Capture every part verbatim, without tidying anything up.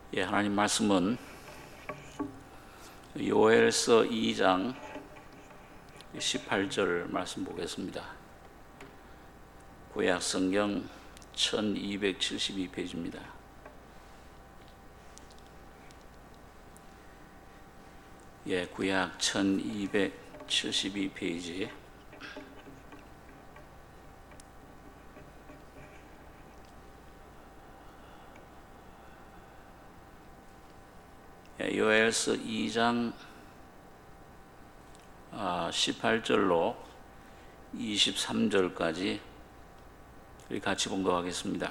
예, 하나님 말씀은 요엘서 이 장 십팔 절 말씀 보겠습니다. 구약 성경 천이백칠십이 페이지입니다. 예, 구약 천이백칠십이 페이지. 요엘서 이 장 십팔 절로 이십삼 절까지 우리 같이 봉독하겠습니다.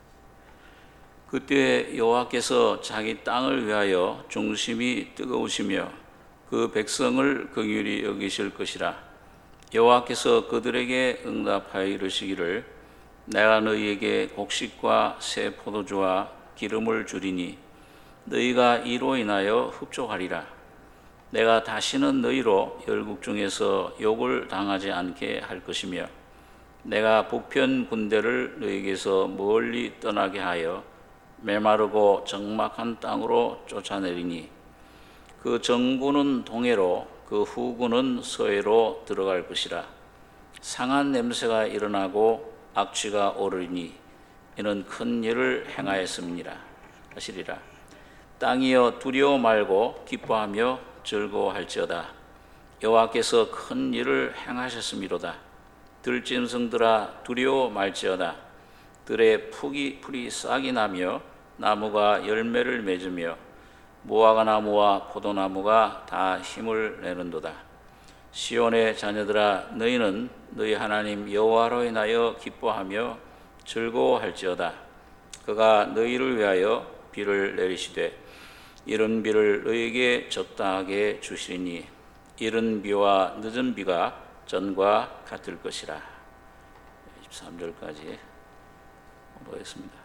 그때 여호와께서 자기 땅을 위하여 중심이 뜨거우시며 그 백성을 긍휼히 여기실 것이라. 여호와께서 그들에게 응답하여 이르시기를 내가 너희에게 곡식과 새 포도주와 기름을 주리니 너희가 이로 인하여 흡족하리라. 내가 다시는 너희로 열국 중에서 욕을 당하지 않게 할 것이며 내가 북편 군대를 너희에게서 멀리 떠나게 하여 메마르고 적막한 땅으로 쫓아내리니 그 정군은 동해로 그 후군은 서해로 들어갈 것이라. 상한 냄새가 일어나고 악취가 오르니 이는 큰 일을 행하였음이니라 하시리라. 땅이여 두려워 말고 기뻐하며 즐거워할지어다. 여호와께서 큰 일을 행하셨음이로다. 들짐승들아 두려워 말지어다. 들의 풀이, 풀이 싹이 나며 나무가 열매를 맺으며 무화과 나무와 포도나무가 다 힘을 내는도다. 시온의 자녀들아 너희는 너희 하나님 여호와로 인하여 기뻐하며 즐거워할지어다. 그가 너희를 위하여 비를 내리시되 이른 비를 너희에게 적당하게 주시리니 이른 비와 늦은 비가 전과 같을 것이라. 이십삼 절까지 보겠습니다.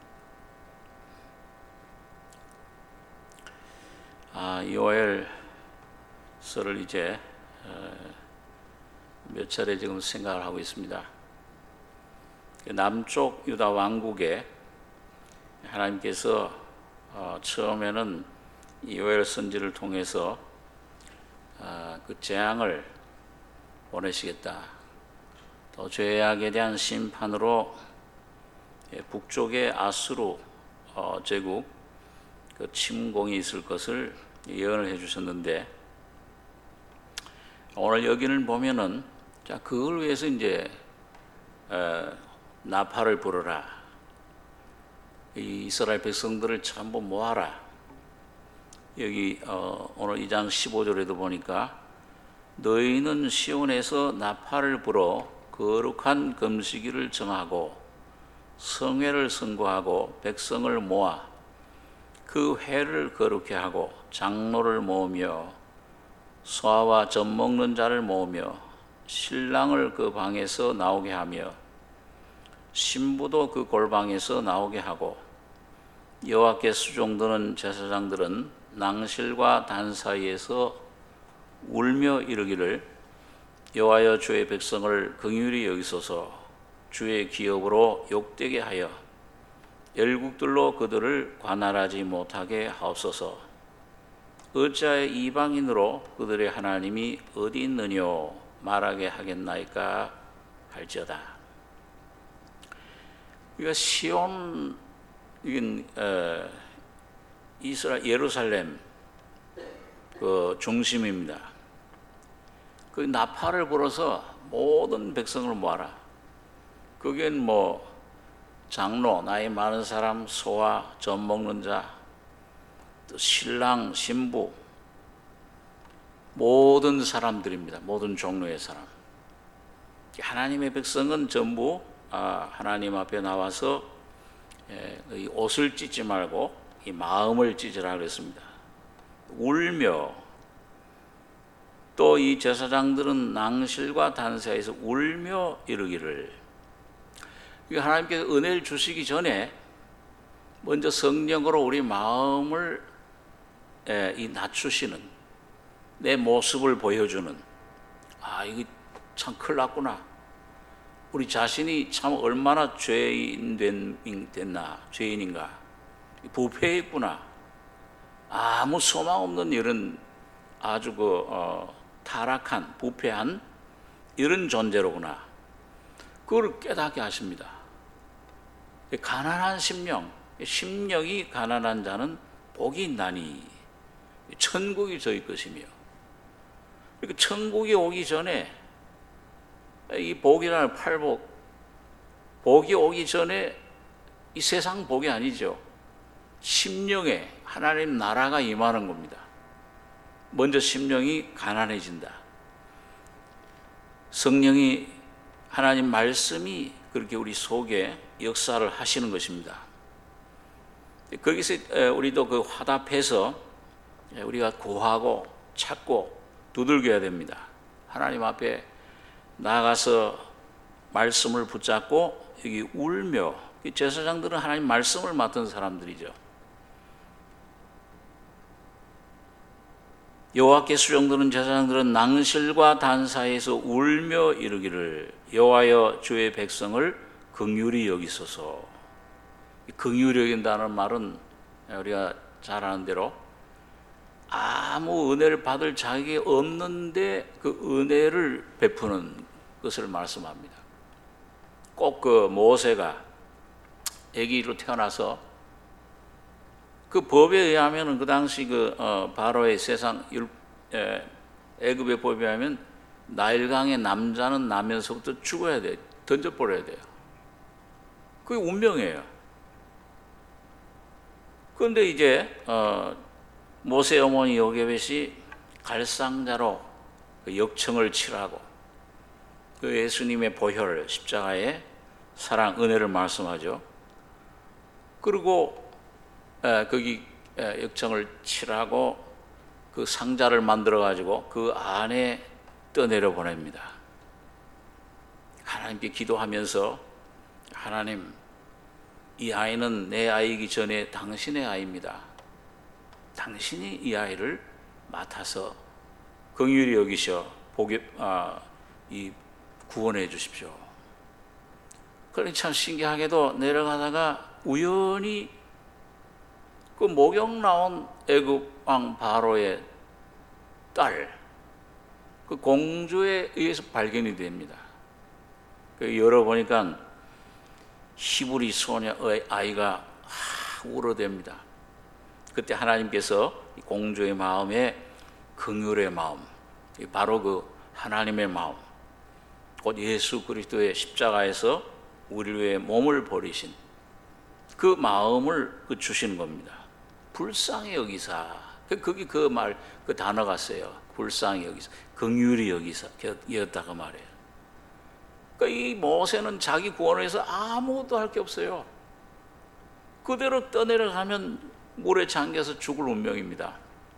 아, 요엘서를 이제 몇 차례 지금 생각을 하고 있습니다. 남쪽 유다 왕국에 하나님께서 어, 처음에는 이 요엘 선지를 통해서 어, 그 재앙을 보내시겠다. 또 죄악에 대한 심판으로 예, 북쪽의 아수르 어, 제국 그 침공이 있을 것을 예언을 해주셨는데 오늘 여기는 보면은 자 그걸 위해서 이제 어, 나팔을 불어라. 이 이스라엘 백성들을 전부 모아라. 여기 어, 오늘 이 장 십오 절에도 보니까 너희는 시온에서 나팔을 불어 거룩한 금식일을 정하고 성회를 선고하고 백성을 모아 그 회를 거룩히 하고 장로를 모으며 소아와 젖 먹는 자를 모으며 신랑을 그 방에서 나오게 하며 신부도 그 골방에서 나오게 하고 여호와께 수종드는 제사장들은 낭실과 단 사이에서 울며 이르기를 여호와여 주의 백성을 긍휼히 여기소서. 주의 기업으로 욕되게 하여 열국들로 그들을 관할하지 못하게 하옵소서. 어찌하여 이방인으로 그들의 하나님이 어디 있느뇨 말하게 하겠나이까 할지어다. 우리가 시온 이건 어, 이스라엘 예루살렘 그 중심입니다. 그 나팔을 불어서 모든 백성을 모아라. 그게 뭐 장로, 나이 많은 사람, 소아, 젖 먹는 자, 또 신랑, 신부, 모든 사람들입니다. 모든 종류의 사람. 하나님의 백성은 전부 아, 하나님 앞에 나와서 예, 이 옷을 찢지 말고 이 마음을 찢으라 그랬습니다. 울며 또 이 제사장들은 낭실과 단사에서 울며 이르기를 하나님께서 은혜를 주시기 전에 먼저 성령으로 우리 마음을 예, 이 낮추시는 내 모습을 보여주는 아 이거 참 큰일 났구나. 우리 자신이 참 얼마나 죄인 된, 됐나, 죄인인가, 부패했구나. 아무 소망 없는 이런 아주 그 어, 타락한 부패한 이런 존재로구나. 그걸 깨닫게 하십니다. 가난한 심령, 심령이 가난한 자는 복이 있나니 천국이 저희 것이며, 그러니까 천국이 오기 전에 이 복이라는 팔복, 복이 오기 전에 이 세상 복이 아니죠. 심령에 하나님 나라가 임하는 겁니다. 먼저 심령이 가난해진다. 성령이, 하나님 말씀이 그렇게 우리 속에 역사를 하시는 것입니다. 거기서 우리도 그 화답해서 우리가 구하고 찾고 두들겨야 됩니다. 하나님 앞에 나아가서 말씀을 붙잡고 여기 울며, 제사장들은 하나님 말씀을 맡은 사람들이죠. 여호와께 수종드는 제사장들은 낭실과 단사에서 울며 이르기를 여호와여 주의 백성을 긍휼히 여기소서. 긍휼히 여긴다는 말은 우리가 잘 아는 대로 아무 은혜를 받을 자격이 없는데 그 은혜를 베푸는 것을 말씀합니다. 꼭 그 모세가 아기로 태어나서 그 법에 의하면 그 당시 그 어, 바로의 세상 에, 애굽의 법에 의하면 나일강의 남자는 나면서부터 죽어야 돼, 던져버려야 돼요. 그게 운명이에요. 그런데 이제 어, 모세 어머니 요게벳이 갈상자로 그 역청을 칠하고 그 예수님의 보혈 십자가에 사랑 은혜를 말씀하죠. 그리고 에, 거기 에, 역청을 칠하고 그 상자를 만들어 가지고 그 안에 떠내려 보냅니다. 하나님께 기도하면서 하나님, 이 아이는 내 아이이기 전에 당신의 아이입니다. 당신이 이 아이를 맡아서 긍휼히 여기셔 복이, 아, 이 구원해 주십시오. 그러니 참 신기하게도 내려가다가 우연히 그 목욕 나온 애굽 왕 바로의 딸, 그 공주에 의해서 발견이 됩니다. 그 열어보니까 히브리 소녀의 아이가 울어댑니다. 그때 하나님께서 공주의 마음에 긍휼의 마음, 바로 그 하나님의 마음, 곧 예수 그리스도의 십자가에서 우리를 위해 몸을 버리신 그 마음을 주시는 겁니다. 불쌍히 여기사, 거기 그 말, 그 단어가 써요. 불쌍히 여기사, 긍휼히 여기사, 였다고 말해요. 그러니까 이 모세는 자기 구원을 위해서 아무것도 할 게 없어요. 그대로 떠내려가면 물에 잠겨서 죽을 운명입니다.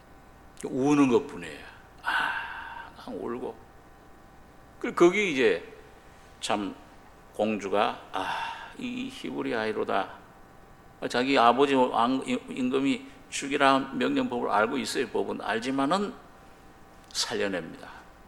우는 것뿐이에요. 아, 난 울고. 그리고 거기 이제 참 공주가 아, 이 히브리 아이로다. 자기 아버지 임금이 죽이라 명령법을 알고 있어요. 법은 알지만은 살려냅니다.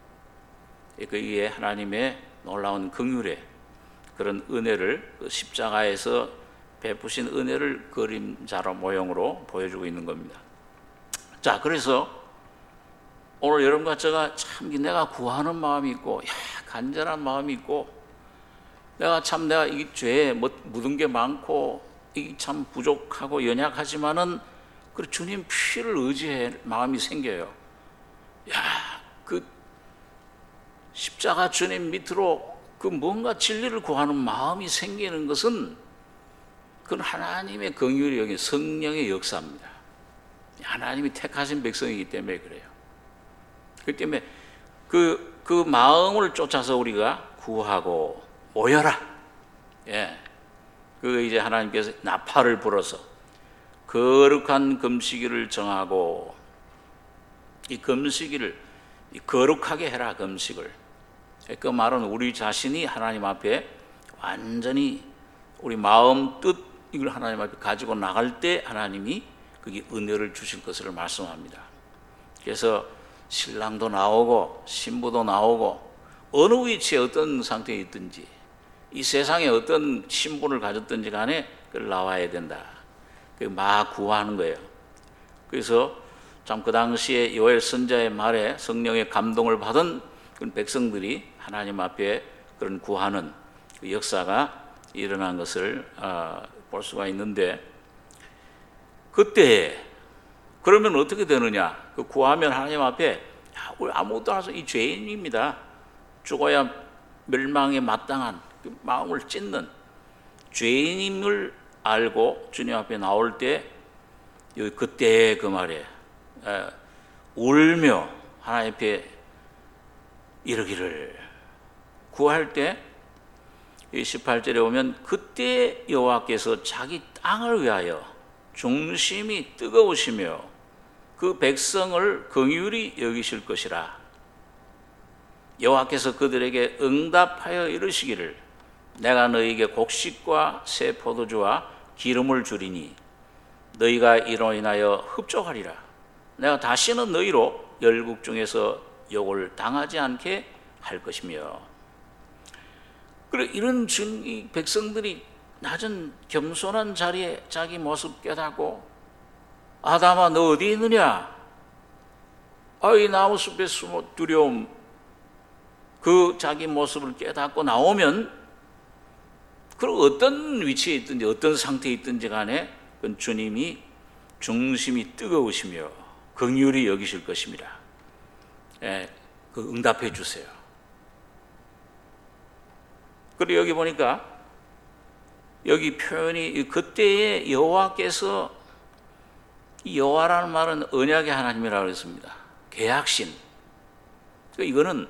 그에 하나님의 놀라운 긍휼의 그런 은혜를 그 십자가에서 베푸신 은혜를 그림자로 모형으로 보여주고 있는 겁니다. 자, 그래서 오늘 여러분과 제가 참 내가 구하는 마음이 있고, 야, 간절한 마음이 있고, 내가 참 내가 이 죄에 묻은 게 많고, 이 참 부족하고 연약하지만은 그 주님 피를 의지할 마음이 생겨요. 야, 그 십자가 주님 밑으로 그 뭔가 진리를 구하는 마음이 생기는 것은 그건 하나님의 긍휼이 여기 성령의 역사입니다. 하나님이 택하신 백성이기 때문에 그래요. 그렇기 때문에 그, 그 마음을 쫓아서 우리가 구하고 모여라. 예. 그 이제 하나님께서 나팔을 불어서 거룩한 금식일을 정하고 이 금식일을 거룩하게 해라. 금식을. 그 말은 우리 자신이 하나님 앞에 완전히 우리 마음 뜻 이걸 하나님 앞에 가지고 나갈 때 하나님이 그게 은혜를 주실 것을 말씀합니다. 그래서 신랑도 나오고 신부도 나오고 어느 위치에 어떤 상태에 있든지 이 세상에 어떤 신분을 가졌든지 간에 그걸 나와야 된다. 막 구하는 거예요. 그래서 참 그 당시에 요엘 선지자의 말에 성령의 감동을 받은 그런 백성들이 하나님 앞에 그런 구하는 그 역사가 일어난 것을 볼 수가 있는데, 그때 그러면 어떻게 되느냐? 그 구하면 하나님 앞에 우리 아무것도 안 해서 이 죄인입니다. 죽어야 멸망에 마땅한 그 마음을 찢는 죄인임을 알고 주님 앞에 나올 때, 그때 그 말에 에, 울며 하나님 앞에 이르기를, 구할 때 십팔 절에 보면 그때 여호와께서 자기 땅을 위하여 중심이 뜨거우시며 그 백성을 긍휼히 여기실 것이라. 여호와께서 그들에게 응답하여 이르시기를, 내가 너희에게 곡식과 새 포도주와 기름을 주리니 너희가 이로 인하여 흡족하리라. 내가 다시는 너희로 열국 중에서 욕을 당하지 않게 할 것이며. 그래, 이런 이 백성들이 낮은 겸손한 자리에 자기 모습 깨닫고, 아담아 너 어디 있느냐? 아이 나무숲에 숨어 두려움, 그 자기 모습을 깨닫고 나오면, 그리고 어떤 위치에 있든지 어떤 상태에 있든지 간에 그 주님이 중심이 뜨거우시며 긍휼히 여기실 것입니다. 예, 그 응답해 주세요. 그리고 여기 보니까 여기 표현이 그때의 여호와께서, 이 여호와라는 말은 언약의 하나님이라고 했습니다. 계약신. 이거는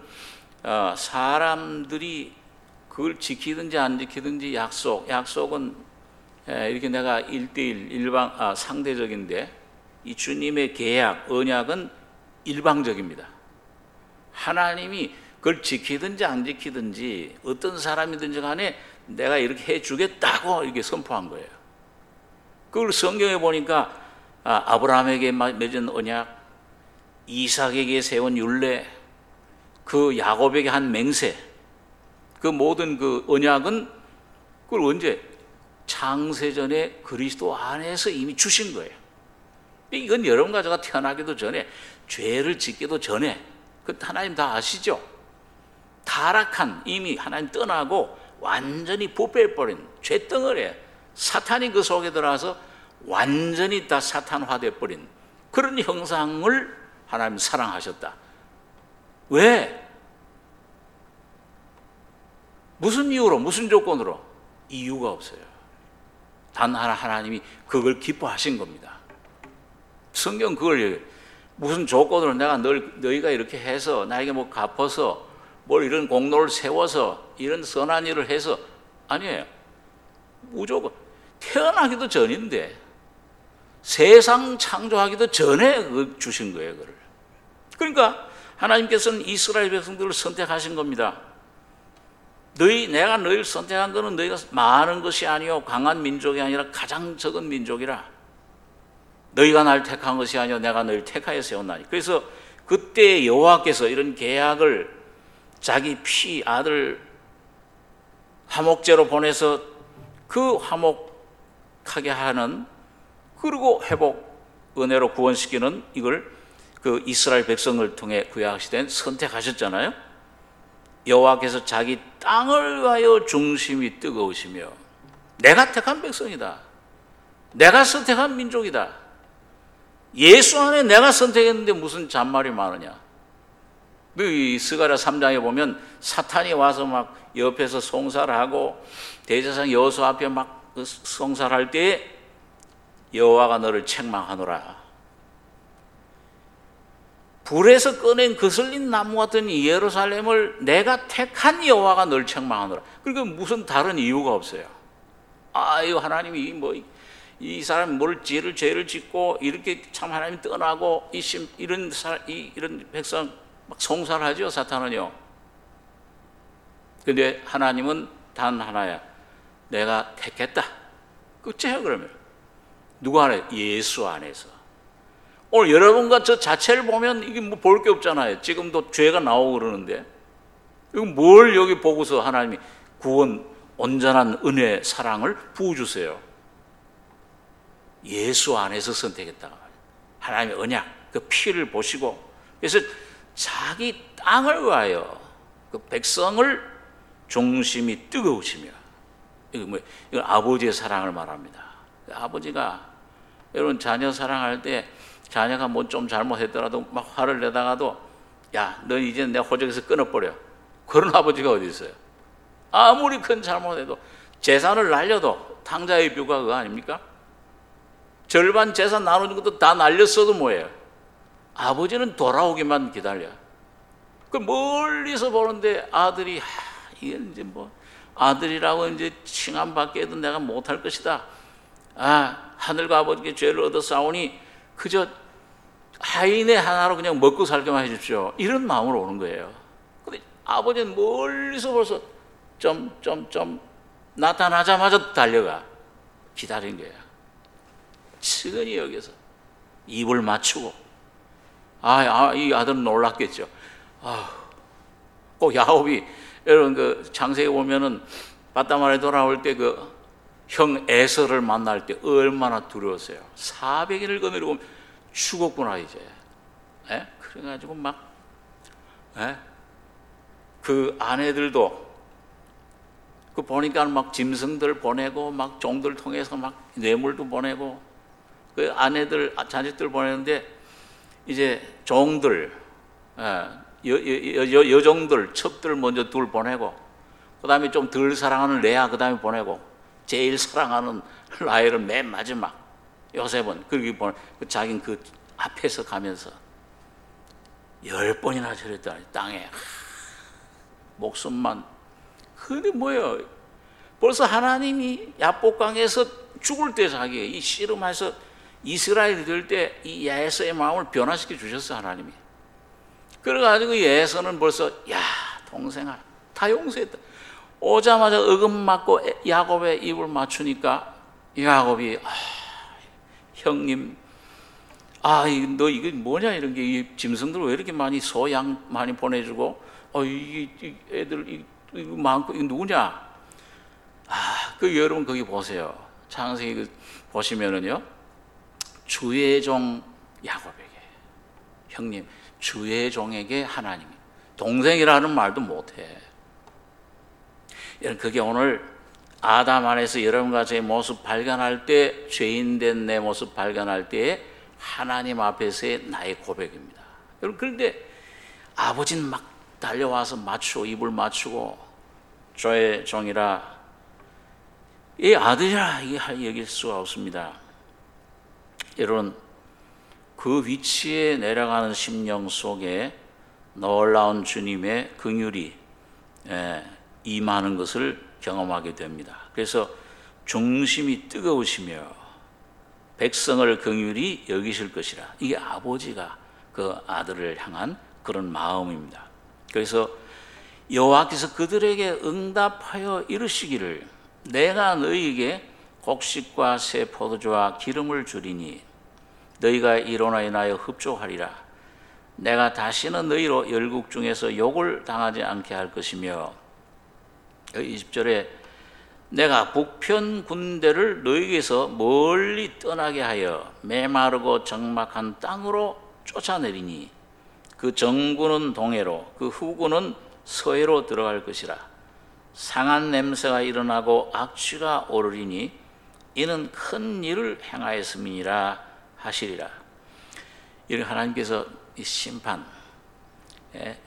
사람들이 그걸 지키든지 안 지키든지 약속, 약속은 이렇게 내가 일대일, 일방, 아, 상대적인데, 이 주님의 계약, 언약은 일방적입니다. 하나님이 그걸 지키든지 안 지키든지 어떤 사람이든지 간에 내가 이렇게 해주겠다고 이렇게 선포한 거예요. 그걸 성경에 보니까 아, 아브라함에게 맺은 언약, 이삭에게 세운 율례, 그 야곱에게 한 맹세, 그 모든 그 언약은 그걸 언제? 창세전에 그리스도 안에서 이미 주신 거예요. 이건 여러분 가족가 태어나기도 전에, 죄를 짓기도 전에, 그 하나님 다 아시죠? 타락한, 이미 하나님 떠나고 완전히 부패해버린 죄덩어리에 사탄이 그 속에 들어와서 완전히 다 사탄화돼버린 그런 형상을 하나님 사랑하셨다. 왜? 무슨 이유로, 무슨 조건으로? 이유가 없어요. 단 하나, 하나님이 그걸 기뻐하신 겁니다. 성경 그걸 얘기해요. 무슨 조건으로 내가 널, 너희가 이렇게 해서 나에게 뭐 갚아서 뭘 이런 공로를 세워서 이런 선한 일을 해서, 아니에요. 무조건 태어나기도 전인데, 세상 창조하기도 전에 주신 거예요, 그걸. 그러니까 하나님께서는 이스라엘 백성들을 선택하신 겁니다. 너희, 내가 너희를 선택한 것은 너희가 많은 것이 아니요 강한 민족이 아니라 가장 적은 민족이라. 너희가 날 택한 것이 아니요 내가 너희를 택하여 세웠나니. 그래서 그때 여호와께서 이런 계약을 자기 피 아들 화목제로 보내서 그 화목하게 하는, 그리고 회복 은혜로 구원시키는, 이걸 그 이스라엘 백성을 통해 구약시대엔 선택하셨잖아요. 여호와께서 자기 땅을 위하여 중심이 뜨거우시며, 내가 택한 백성이다, 내가 선택한 민족이다, 예수 안에 내가 선택했는데 무슨 잔말이 많으냐. 이 스가랴 삼 장에 보면 사탄이 와서 막 옆에서 송사를 하고 대제사장 여호수아 앞에 막 송사를 할 때에 여호와가 너를 책망하노라. 불에서 꺼낸 거슬린 나무 같은 이 예루살렘을 내가 택한 여호와가 널 책망하노라. 그러니까 무슨 다른 이유가 없어요. 아유, 하나님이 뭐 이 사람이 뭘 죄를 죄를 짓고 이렇게 참 하나님 떠나고 이심 이런 사, 이, 이런 백성 막 송사를 하죠, 사탄은요. 근데 하나님은 단 하나야. 내가 택했다. 끝이에요. 그러면 누구 안에? 예수 안에서. 오늘 여러분과 저 자체를 보면 이게 뭐 볼 게 없잖아요. 지금도 죄가 나오고 그러는데, 이거 뭘 여기 보고서 하나님이 구원, 온전한 은혜, 사랑을 부어주세요. 예수 안에서 선택했다. 하나님의 언약, 그 피를 보시고, 그래서 자기 땅을 위하여 그 백성을 중심이 뜨거우시며, 이거 뭐, 이건 아버지의 사랑을 말합니다. 아버지가 여러분 자녀 사랑할 때 자녀가 뭐 좀 잘못했더라도 막 화를 내다가도 야, 너 이제 내 호적에서 끊어버려. 그런 아버지가 어디 있어요? 아무리 큰 잘못해도 재산을 날려도 탕자의 뷰가 그거 아닙니까? 절반 재산 나누는 것도 다 날렸어도 뭐예요? 아버지는 돌아오기만 기다려. 그 멀리서 보는데 아들이 하, 이게 이제 뭐 아들이라고 이제 칭함 받기에도 내가 못할 것이다. 아, 하늘과 아버지께 죄를 얻어 싸우니 그저 하인의 하나로 그냥 먹고 살게만 해주십시오. 이런 마음으로 오는 거예요. 근데 아버지는 멀리서 벌써 점점점 나타나자마자 달려가 기다린 거야. 측은히 여기서 입을 맞추고, 아, 아, 이 아들은 놀랐겠죠. 아, 꼭 야곱이 여러분 그 창세기 보면은 바다말에 돌아올 때 그 형 에서를 만날 때 얼마나 두려웠어요. 사백 일을 거느리고 죽었구나 이제. 에? 그래가지고 막, 에? 그 아내들도 그 보니까 막 짐승들 보내고 막 종들 통해서 막 뇌물도 보내고 그 아내들 자식들 보내는데 이제 종들, 에, 여, 여, 여, 여종들 첩들 먼저 둘 보내고 그 다음에 좀 덜 사랑하는 레아 그 다음에 보내고 제일 사랑하는 라헬은 맨 마지막 요셉은 그렇게 보내. 자기는 그 앞에서 가면서 열 번이나 저랬다. 땅에 목숨만. 근데 뭐예요? 벌써 하나님이 야복강에서 죽을 때 자기 이 씨름해서 이스라엘이 될 때 이 야에서의 마음을 변화시켜 주셨어 하나님이. 그래가지고 야에서는 벌써 야 동생아 다 용서했다. 오자마자 어금 맞고 야곱의 입을 맞추니까 야곱이 아, 형님, 아, 너 이게 뭐냐 이런 게 이 짐승들 왜 이렇게 많이 소양 많이 보내주고, 어, 이, 이 애들 이, 이거 많고 이거 누구냐? 아, 그 여러분 거기 보세요. 창세기 보시면은요, 주의 종 야곱에게 형님, 주의 종에게 하나님이 동생이라는 말도 못해. 그게 오늘 아담 안에서 여러분과 제 모습 발견할 때, 죄인된 내 모습 발견할 때에 하나님 앞에서의 나의 고백입니다. 여러분, 그런데 아버지는 막 달려와서 맞추고 입을 맞추고 저의 종이라 이 아들이라 여길 수가 없습니다. 여러분, 그 위치에 내려가는 심령 속에 놀라운 주님의 긍휼이 임하는 것을 경험하게 됩니다. 그래서 중심이 뜨거우시며 백성을 긍휼히 여기실 것이라. 이게 아버지가 그 아들을 향한 그런 마음입니다. 그래서 여호와께서 그들에게 응답하여 이르시기를 내가 너희에게 곡식과 새 포도주와 기름을 주리니 너희가 이로나 인하여 흡족하리라. 내가 다시는 너희로 열국 중에서 욕을 당하지 않게 할 것이며 이십 절에 내가 북편 군대를 너희에게서 멀리 떠나게 하여 메마르고 적막한 땅으로 쫓아내리니 그 정군은 동해로 그 후군은 서해로 들어갈 것이라. 상한 냄새가 일어나고 악취가 오르리니 이는 큰 일을 행하였음이니라 하시리라. 이런 하나님께서 이 심판, 예,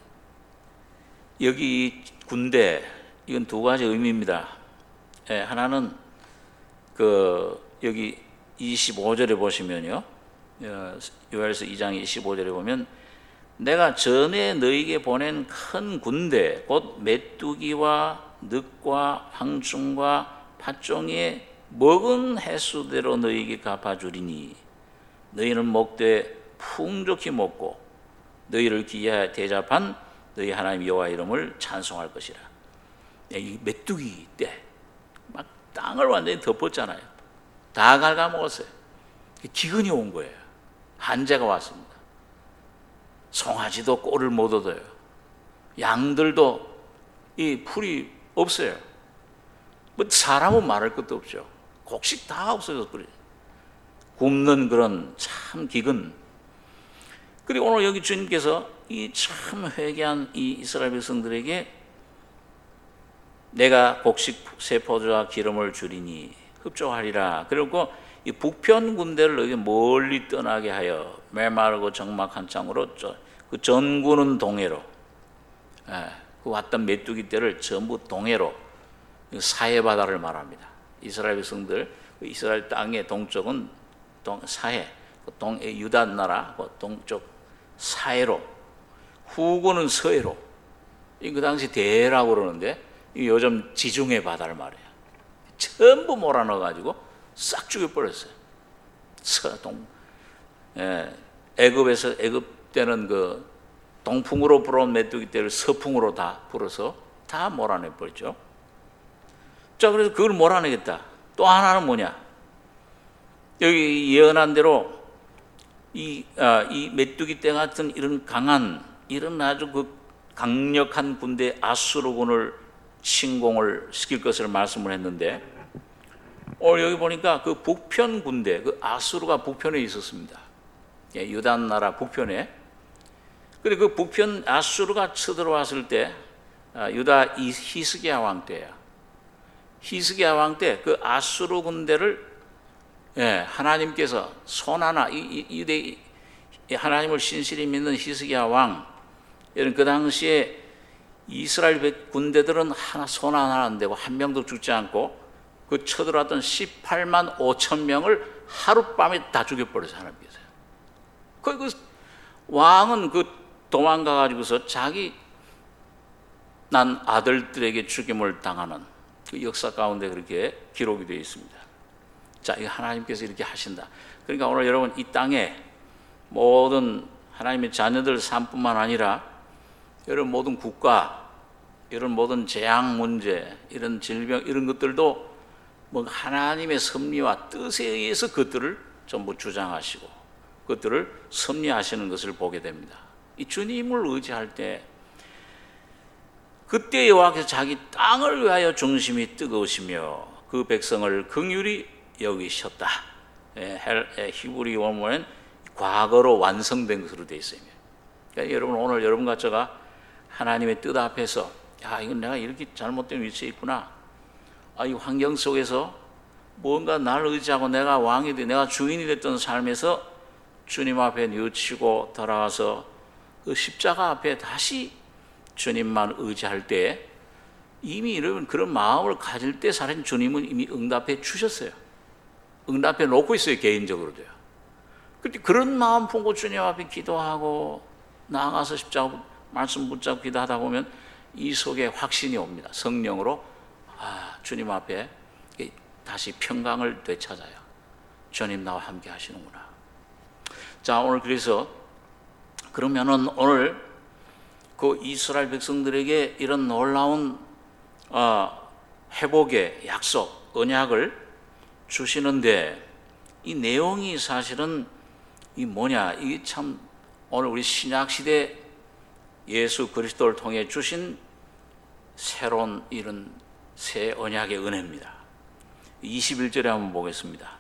여기 군대 이건 두 가지 의미입니다. 예, 하나는 그 여기 이십오 절에 보시면요, 요엘서 이 장 이십오 절에 보면 내가 전에 너희에게 보낸 큰 군대 곧 메뚜기와 늑과 황충과 팥종이의 먹은 횟수대로 너희에게 갚아주리니 너희는 먹되 풍족히 먹고 너희를 기이하여 대접한 너희 하나님 여호와 이름을 찬송할 것이라. 이 메뚜기 때 막 땅을 완전히 덮었잖아요. 다 갉아먹었어요. 기근이 온 거예요. 한재가 왔습니다. 송아지도 꼴을 못 얻어요. 양들도 이 풀이 없어요. 뭐 사람은 말할 것도 없죠. 곡식 다 없어져서 그래요. 굶는 그런 참 기근, 그리고 오늘 여기 주님께서 이 참 회개한 이 이스라엘 백성들에게 내가 곡식 새 포도주와 기름을 주리니 흡족하리라. 그리고 이 북편 군대를 너희가 멀리 떠나게 하여 메마르고 적막한 땅으로 그 전군은 동해로, 예, 그 왔던 메뚜기 떼를 전부 동해로, 사해 바다를 말합니다. 이스라엘 백성들 이스라엘 땅의 동쪽은 동, 사해, 동 유다 나라 그 동쪽 사해로, 후군은 서해로. 그 당시 대해라고 그러는데 요즘 지중해 바다를 말해요. 전부 몰아넣어가지고 싹 죽여버렸어요. 서동, 예, 애굽에서 애굽 때는 그 동풍으로 불어온 메뚜기 떼를 서풍으로 다 불어서 다 몰아내버렸죠. 자, 그래서 그걸 몰아내겠다. 또 하나는 뭐냐? 여기 예언한 대로 이, 아, 이 메뚜기 떼 같은 이런 강한, 이런 아주 그 강력한 군대 아수르군을 침공을 시킬 것을 말씀을 했는데, 오늘 여기 보니까 그 북편 군대, 그 아수르가 북편에 있었습니다. 예, 유다 나라 북편에. 근데 그 북편 아수르가 쳐들어왔을 때, 아, 유다 히스기야 왕 때야. 히스기야 왕 때 그 아수르 군대를, 예, 하나님께서 손 하나, 이, 이, 이, 이 하나님을 신실히 믿는 히스기야 왕, 이런 그 당시에 이스라엘 군대들은 하나 손 하나 안 되고 한 명도 죽지 않고 그 쳐들어왔던 십팔만 오천 명을 하룻밤에 다 죽여버렸어요, 하나님께서. 그, 그 왕은 그 도망가 가지고서 자기 난 아들들에게 죽임을 당하는 그 역사 가운데 그렇게 기록이 되어 있습니다. 자, 이거 하나님께서 이렇게 하신다. 그러니까 오늘 여러분 이 땅에 모든 하나님의 자녀들 삶뿐만 아니라 이런 모든 국가, 이런 모든 재앙 문제, 이런 질병, 이런 것들도 뭐 하나님의 섭리와 뜻에 의해서 그것들을 전부 주장하시고 그것들을 섭리하시는 것을 보게 됩니다. 이 주님을 의지할 때 그때 여호와께서 자기 땅을 위하여 중심이 뜨거우시며 그 백성을 긍휼히 여기셨다. 예, 히브리 원문은 과거로 완성된 것으로 되어 있어요. 그러니까 여러분 오늘 여러분과 제가 하나님의 뜻 앞에서 야, 이건 내가 이렇게 잘못된 위치에 있구나. 아, 이 환경 속에서 뭔가 나를 의지하고 내가 왕이 돼, 내가 주인이 됐던 삶에서 주님 앞에 뉘우치고 돌아와서 그 십자가 앞에 다시 주님만 의지할 때 이미 여러분 그런 마음을 가질 때 사실 주님은 이미 응답해 주셨어요. 응답해 놓고 있어요, 개인적으로도요. 근데 그런 마음 품고 주님 앞에 기도하고 나아가서 십자가 말씀 붙잡고 기도하다 보면 이 속에 확신이 옵니다. 성령으로 아, 주님 앞에 다시 평강을 되찾아요. 주님 나와 함께 하시는구나. 자, 오늘 그래서 그러면은 오늘 그 이스라엘 백성들에게 이런 놀라운 어, 회복의 약속, 언약을 주시는데 이 내용이 사실은 이 뭐냐? 이게 참 오늘 우리 신약 시대 예수 그리스도를 통해 주신 새로운 이런 새 언약의 은혜입니다. 이십일 절에 한번 보겠습니다.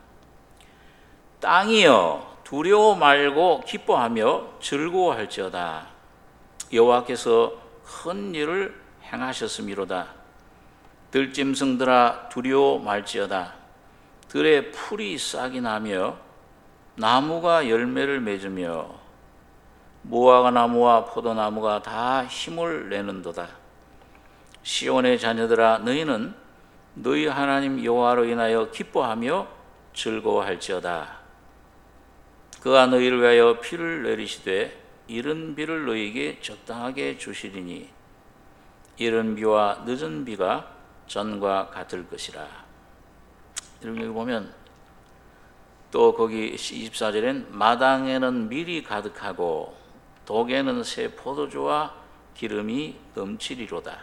땅이여 두려워 말고 기뻐하며 즐거워할지어다. 여호와께서 큰 일을 행하셨음이로다. 들짐승들아 두려워 말지어다. 들에 풀이 싹이 나며 나무가 열매를 맺으며 무화과 나무와 포도나무가 다 힘을 내는도다. 시온의 자녀들아 너희는 너희 하나님 여호와로 인하여 기뻐하며 즐거워할지어다. 그가 너희를 위하여 비를 내리시되 이른 비를 너희에게 적당하게 주시리니 이른 비와 늦은 비가 전과 같을 것이라. 여러분 여기 보면 또 거기 이십사 절엔 마당에는 밀이 가득하고 독에는 새 포도주와 기름이 넘치리로다.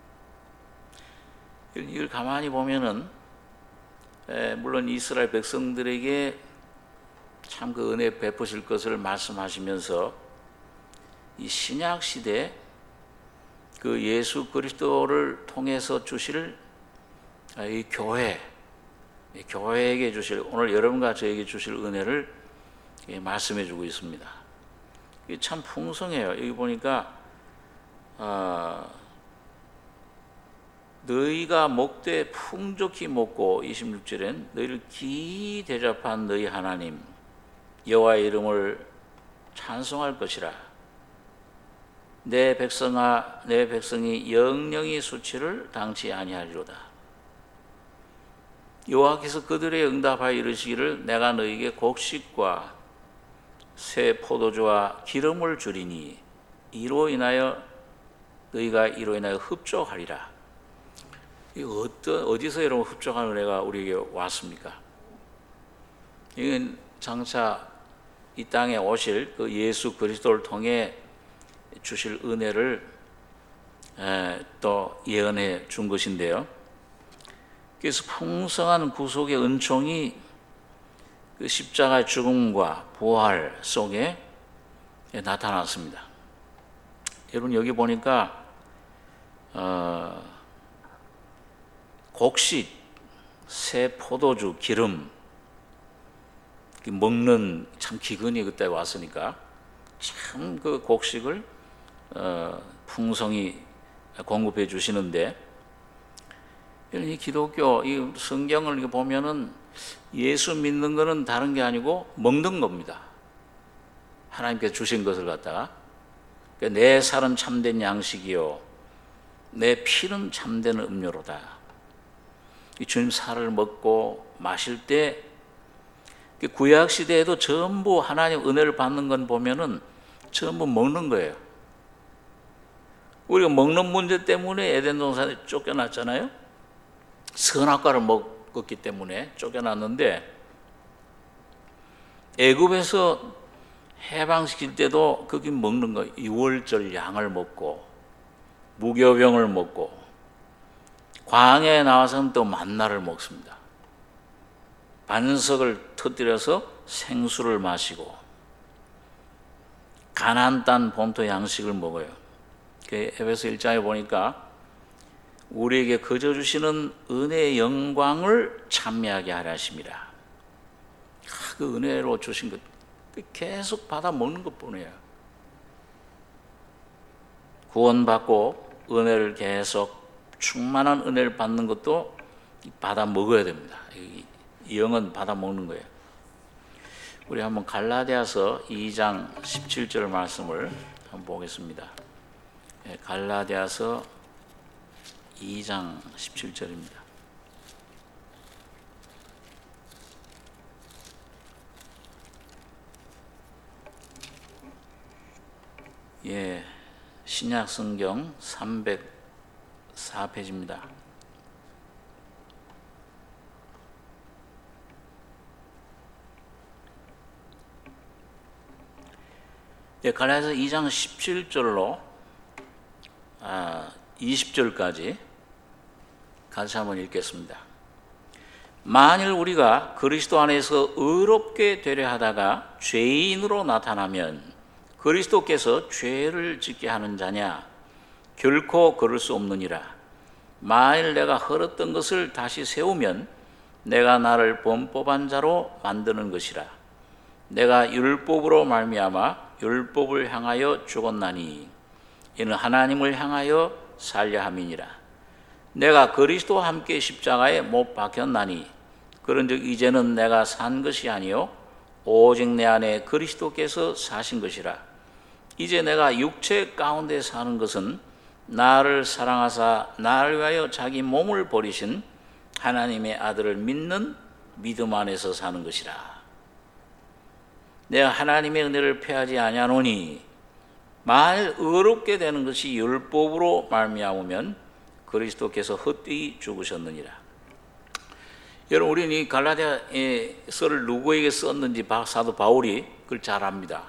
이걸 가만히 보면은 에, 물론 이스라엘 백성들에게 참 그 은혜 베푸실 것을 말씀하시면서 이 신약 시대 그 예수 그리스도를 통해서 주실 이 교회, 이 교회에게 주실 오늘 여러분과 저에게 주실 은혜를 말씀해 주고 있습니다. 이게 참 풍성해요. 여기 보니까 어, 너희가 먹되 풍족히 먹고 이십육 절엔 너희를 기이 대접한 너희 하나님 여호와의 이름을 찬송할 것이라. 내 백성아 내 백성이 영영이 수치를 당치 아니하리로다. 여호와께서 그들의 응답하여 이르시기를 내가 너희에게 곡식과 새 포도주와 기름을 주리니 이로 인하여 너희가 이로 인하여 흡족하리라. 이 어떤 어디서 이런 흡족한 은혜가 우리에게 왔습니까? 이건 장차 이 땅에 오실 그 예수 그리스도를 통해 주실 은혜를 또 예언해 준 것인데요. 그래서 풍성한 구속의 은총이 그 십자가의 죽음과 부활 속에 나타났습니다. 여러분 여기 보니까 어, 곡식, 새 포도주, 기름 먹는 참 기근이 그때 왔으니까 참 그 곡식을 어, 풍성히 공급해 주시는데 이 기독교 이 성경을 보면은 예수 믿는 것은 다른 게 아니고 먹는 겁니다. 하나님께서 주신 것을 갖다가 내 살은 참된 양식이요 내 피는 참된 음료로다. 이 주님 살을 먹고 마실 때 구약 시대에도 전부 하나님 은혜를 받는 건 보면은 전부 먹는 거예요. 우리가 먹는 문제 때문에 에덴 동산에 쫓겨났잖아요. 선악과를 먹었기 때문에 쫓겨났는데 애굽에서 해방시킬 때도 거기 먹는 거 유월절 양을 먹고 무교병을 먹고 광야에 나와서는 또 만나를 먹습니다. 반석을 터뜨려서 생수를 마시고 가나안 땅 본토 양식을 먹어요. 에베소 일 장에 보니까 우리에게 거저 주시는 은혜의 영광을 찬미하게 하려 하심이라. 그 은혜로 주신 것 계속 받아 먹는 것뿐이에요. 구원받고 은혜를 계속 충만한 은혜를 받는 것도 받아 먹어야 됩니다. 이 영은 받아 먹는 거예요. 우리 한번 갈라디아서 이 장 십칠 절 말씀을 한번 보겠습니다. 갈라디아서 이 장 십칠 절입니다. 예, 신약 성경 삼백사 페이지입니다. 예, 갈라디아서 이 장 십칠 절로 아, 이십 절까지 같이 한번 읽겠습니다. 만일 우리가 그리스도 안에서 의롭게 되려 하다가 죄인으로 나타나면 그리스도께서 죄를 짓게 하는 자냐? 결코 그럴 수 없느니라. 만일 내가 헐었던 것을 다시 세우면 내가 나를 범법한 자로 만드는 것이라. 내가 율법으로 말미암아 율법을 향하여 죽었나니 이는 하나님을 향하여 살려 함이니라. 내가 그리스도와 함께 십자가에 못 박혔나니 그런즉 이제는 내가 산 것이 아니요 오직 내 안에 그리스도께서 사신 것이라. 이제 내가 육체 가운데 사는 것은 나를 사랑하사 나를 위하여 자기 몸을 버리신 하나님의 아들을 믿는 믿음 안에서 사는 것이라. 내가 하나님의 은혜를 패하지 아니하노니 만일 의롭게 되는 것이 율법으로 말미암으면 그리스도께서 헛되이 죽으셨느니라. 여러분 우리는 이 갈라디아서를 누구에게 썼는지 사도 바울이 그걸 잘 압니다.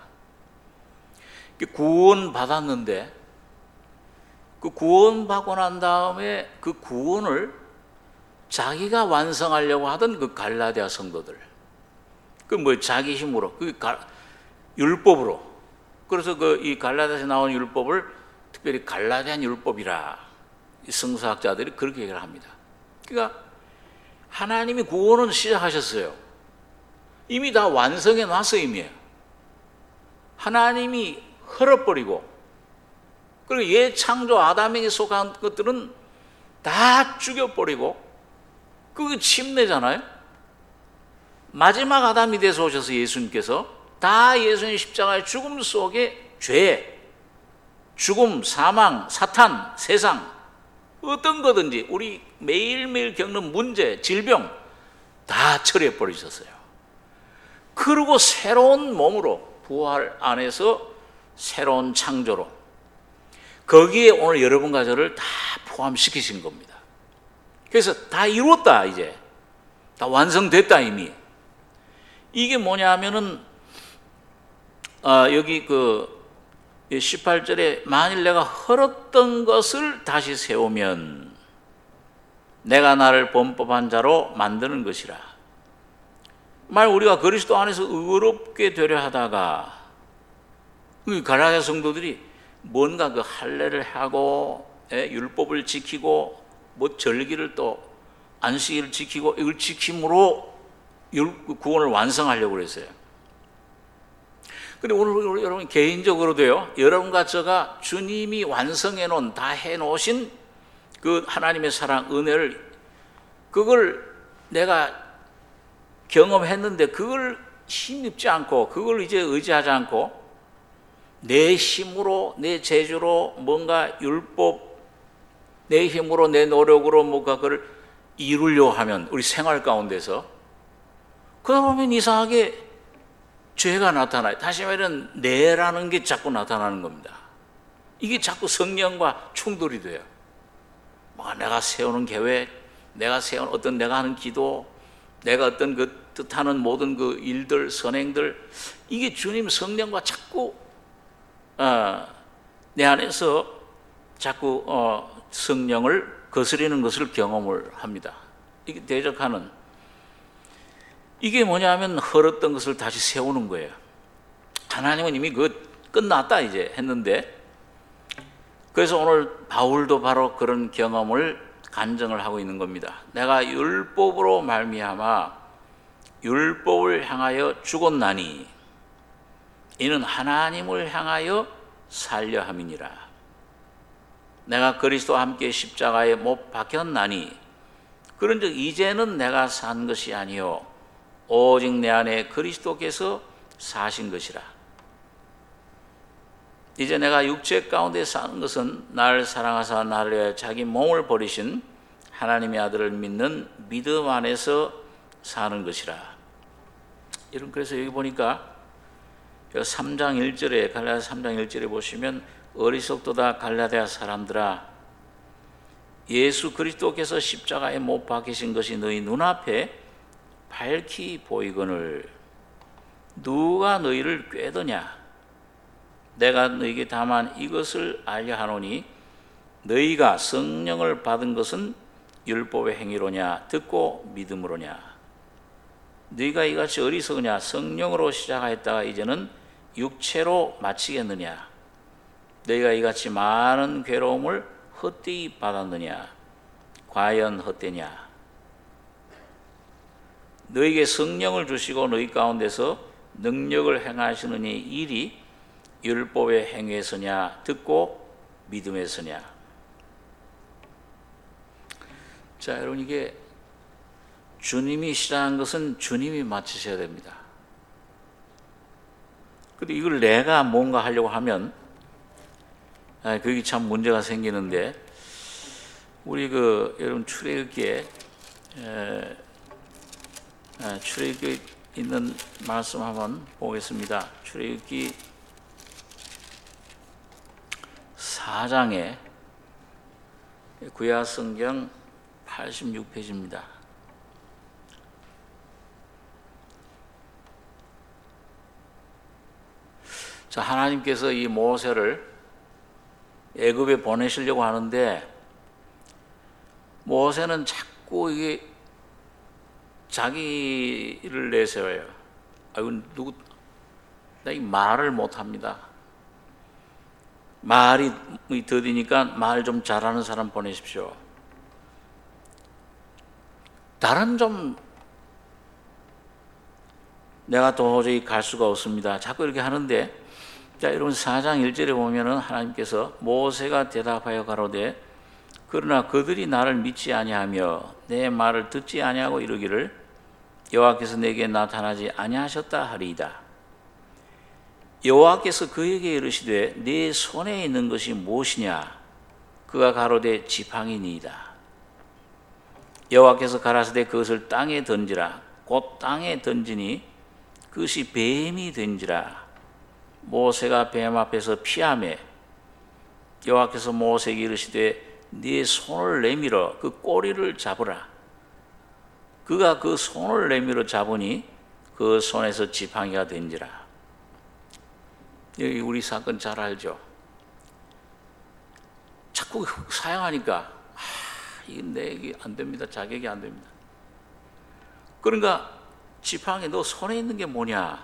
구원 받았는데 그 구원 받고 난 다음에 그 구원을 자기가 완성하려고 하던 그 갈라디아 성도들, 그 뭐 자기 힘으로, 그 율법으로. 그래서 그 이 갈라디아에서 나온 율법을 특별히 갈라디안 율법이라 성서학자들이 그렇게 얘기를 합니다. 그러니까 하나님이 구원은 시작하셨어요. 이미 다 완성해 놨어요. 이미 하나님이 헐어버리고, 그리고 옛 창조 아담에게 속한 것들은 다 죽여버리고, 그게 침례잖아요. 마지막 아담이 돼서 오셔서 예수님께서 다 예수님 십자가의 죽음 속에 죄, 죽음, 사망, 사탄, 세상, 어떤 거든지 우리 매일매일 겪는 문제, 질병 다 처리해 버리셨어요. 그리고 새로운 몸으로 부활 안에서 새로운 창조로, 거기에 오늘 여러분과 저를 다 포함시키신 겁니다. 그래서 다 이루었다, 이제 다 완성됐다 이미. 이게 뭐냐 하면은 어, 여기 그 십팔 절에 만일 내가 헐었던 것을 다시 세우면 내가 나를 범법한 자로 만드는 것이라. 만약 우리가 그리스도 안에서 의롭게 되려 하다가, 갈라디아 성도들이 뭔가 그 할례를 하고 율법을 지키고 뭐 절기를 또 안식일을 지키고 이걸 지킴으로 구원을 완성하려고 그랬어요. 근데 오늘 여러분 개인적으로도요, 여러분과 저가 주님이 완성해 놓은, 다 해 놓으신 그 하나님의 사랑, 은혜를, 그걸 내가 경험했는데 그걸 힘입지 않고, 그걸 이제 의지하지 않고 내 힘으로, 내 재주로 뭔가 율법, 내 힘으로, 내 노력으로 뭔가 그걸 이루려고 하면 우리 생활 가운데서, 그러면 이상하게 죄가 나타나요. 다시 말하면 내라는 게 자꾸 나타나는 겁니다. 이게 자꾸 성령과 충돌이 돼요. 뭐 내가 세우는 계획, 내가 세운 어떤 내가 하는 기도, 내가 어떤 그 뜻하는 모든 그 일들, 선행들, 이게 주님 성령과 자꾸 어, 내 안에서 자꾸 어, 성령을 거스리는 것을 경험을 합니다. 이게 대적하는, 이게 뭐냐면 헐었던 것을 다시 세우는 거예요. 하나님은 이미 그 끝났다 이제 했는데, 그래서 오늘 바울도 바로 그런 경험을 간증을 하고 있는 겁니다. 내가 율법으로 말미암아 율법을 향하여 죽었나니 이는 하나님을 향하여 살려 함이니라. 내가 그리스도와 함께 십자가에 못 박혔나니 그런즉 이제는 내가 산 것이 아니요 오직 내 안에 그리스도께서 사신 것이라. 이제 내가 육체 가운데 사는 것은 나를 사랑하사 나를 위하여 자기 몸을 버리신 하나님의 아들을 믿는 믿음 안에서 사는 것이라. 이런, 그래서 여기 보니까 삼 장 일 절에, 갈라디아 삼 장 일 절에 보시면 어리석도다 갈라디아 사람들아, 예수 그리스도께서 십자가에 못 박히신 것이 너희 눈앞에 밝히 보이거늘 누가 너희를 꾀더냐. 내가 너희에게 다만 이것을 알려 하노니 너희가 성령을 받은 것은 율법의 행위로냐 듣고 믿음으로냐. 너희가 이같이 어리석으냐. 성령으로 시작하였다가 이제는 육체로 마치겠느냐. 너희가 이같이 많은 괴로움을 헛되이 받았느냐. 과연 헛되냐. 너희에게 성령을 주시고 너희 가운데서 능력을 행하시는 이 일이 율법의 행위에서냐 듣고 믿음에서냐. 자, 여러분, 이게 주님이 시작한 것은 주님이 마치셔야 됩니다. 근데 이걸 내가 뭔가 하려고 하면 아, 그게 참 문제가 생기는데, 우리 그 여러분 출애굽기에 출애굽기에 있는 말씀 한번 보겠습니다. 출애굽기 사 장에 구약 성경 팔십육 페이지입니다. 자, 하나님께서 이 모세를 애굽에 보내시려고 하는데, 모세는 자꾸 이게 자기를 내세워요. 아이고, 누구, 나 이 말을 못합니다. 말이 더디니까 말 좀 잘하는 사람 보내십시오. 다른 좀 내가 도저히 갈 수가 없습니다. 자꾸 이렇게 하는데, 자, 여러분 사 장 일 절에 보면은 하나님께서 모세가 대답하여 가로되 그러나 그들이 나를 믿지 아니하며 내 말을 듣지 아니하고 이르기를 여호와께서 내게 나타나지 아니하셨다 하리이다. 여호와께서 그에게 이르시되 네 손에 있는 것이 무엇이냐? 그가 가로되 지팡이니이다. 여호와께서 가라사대 그것을 땅에 던지라. 곧 땅에 던지니 그것이 뱀이 된지라. 모세가 뱀 앞에서 피하매 여호와께서 모세에게 이르시되 네 손을 내밀어 그 꼬리를 잡으라. 그가 그 손을 내밀어 잡으니 그 손에서 지팡이가 된지라. 여기 우리 사건 잘 알죠? 자꾸 사양하니까 아, 이건 내 얘기 안 됩니다. 자격이 안 됩니다. 그러니까 지팡이 너 손에 있는 게 뭐냐?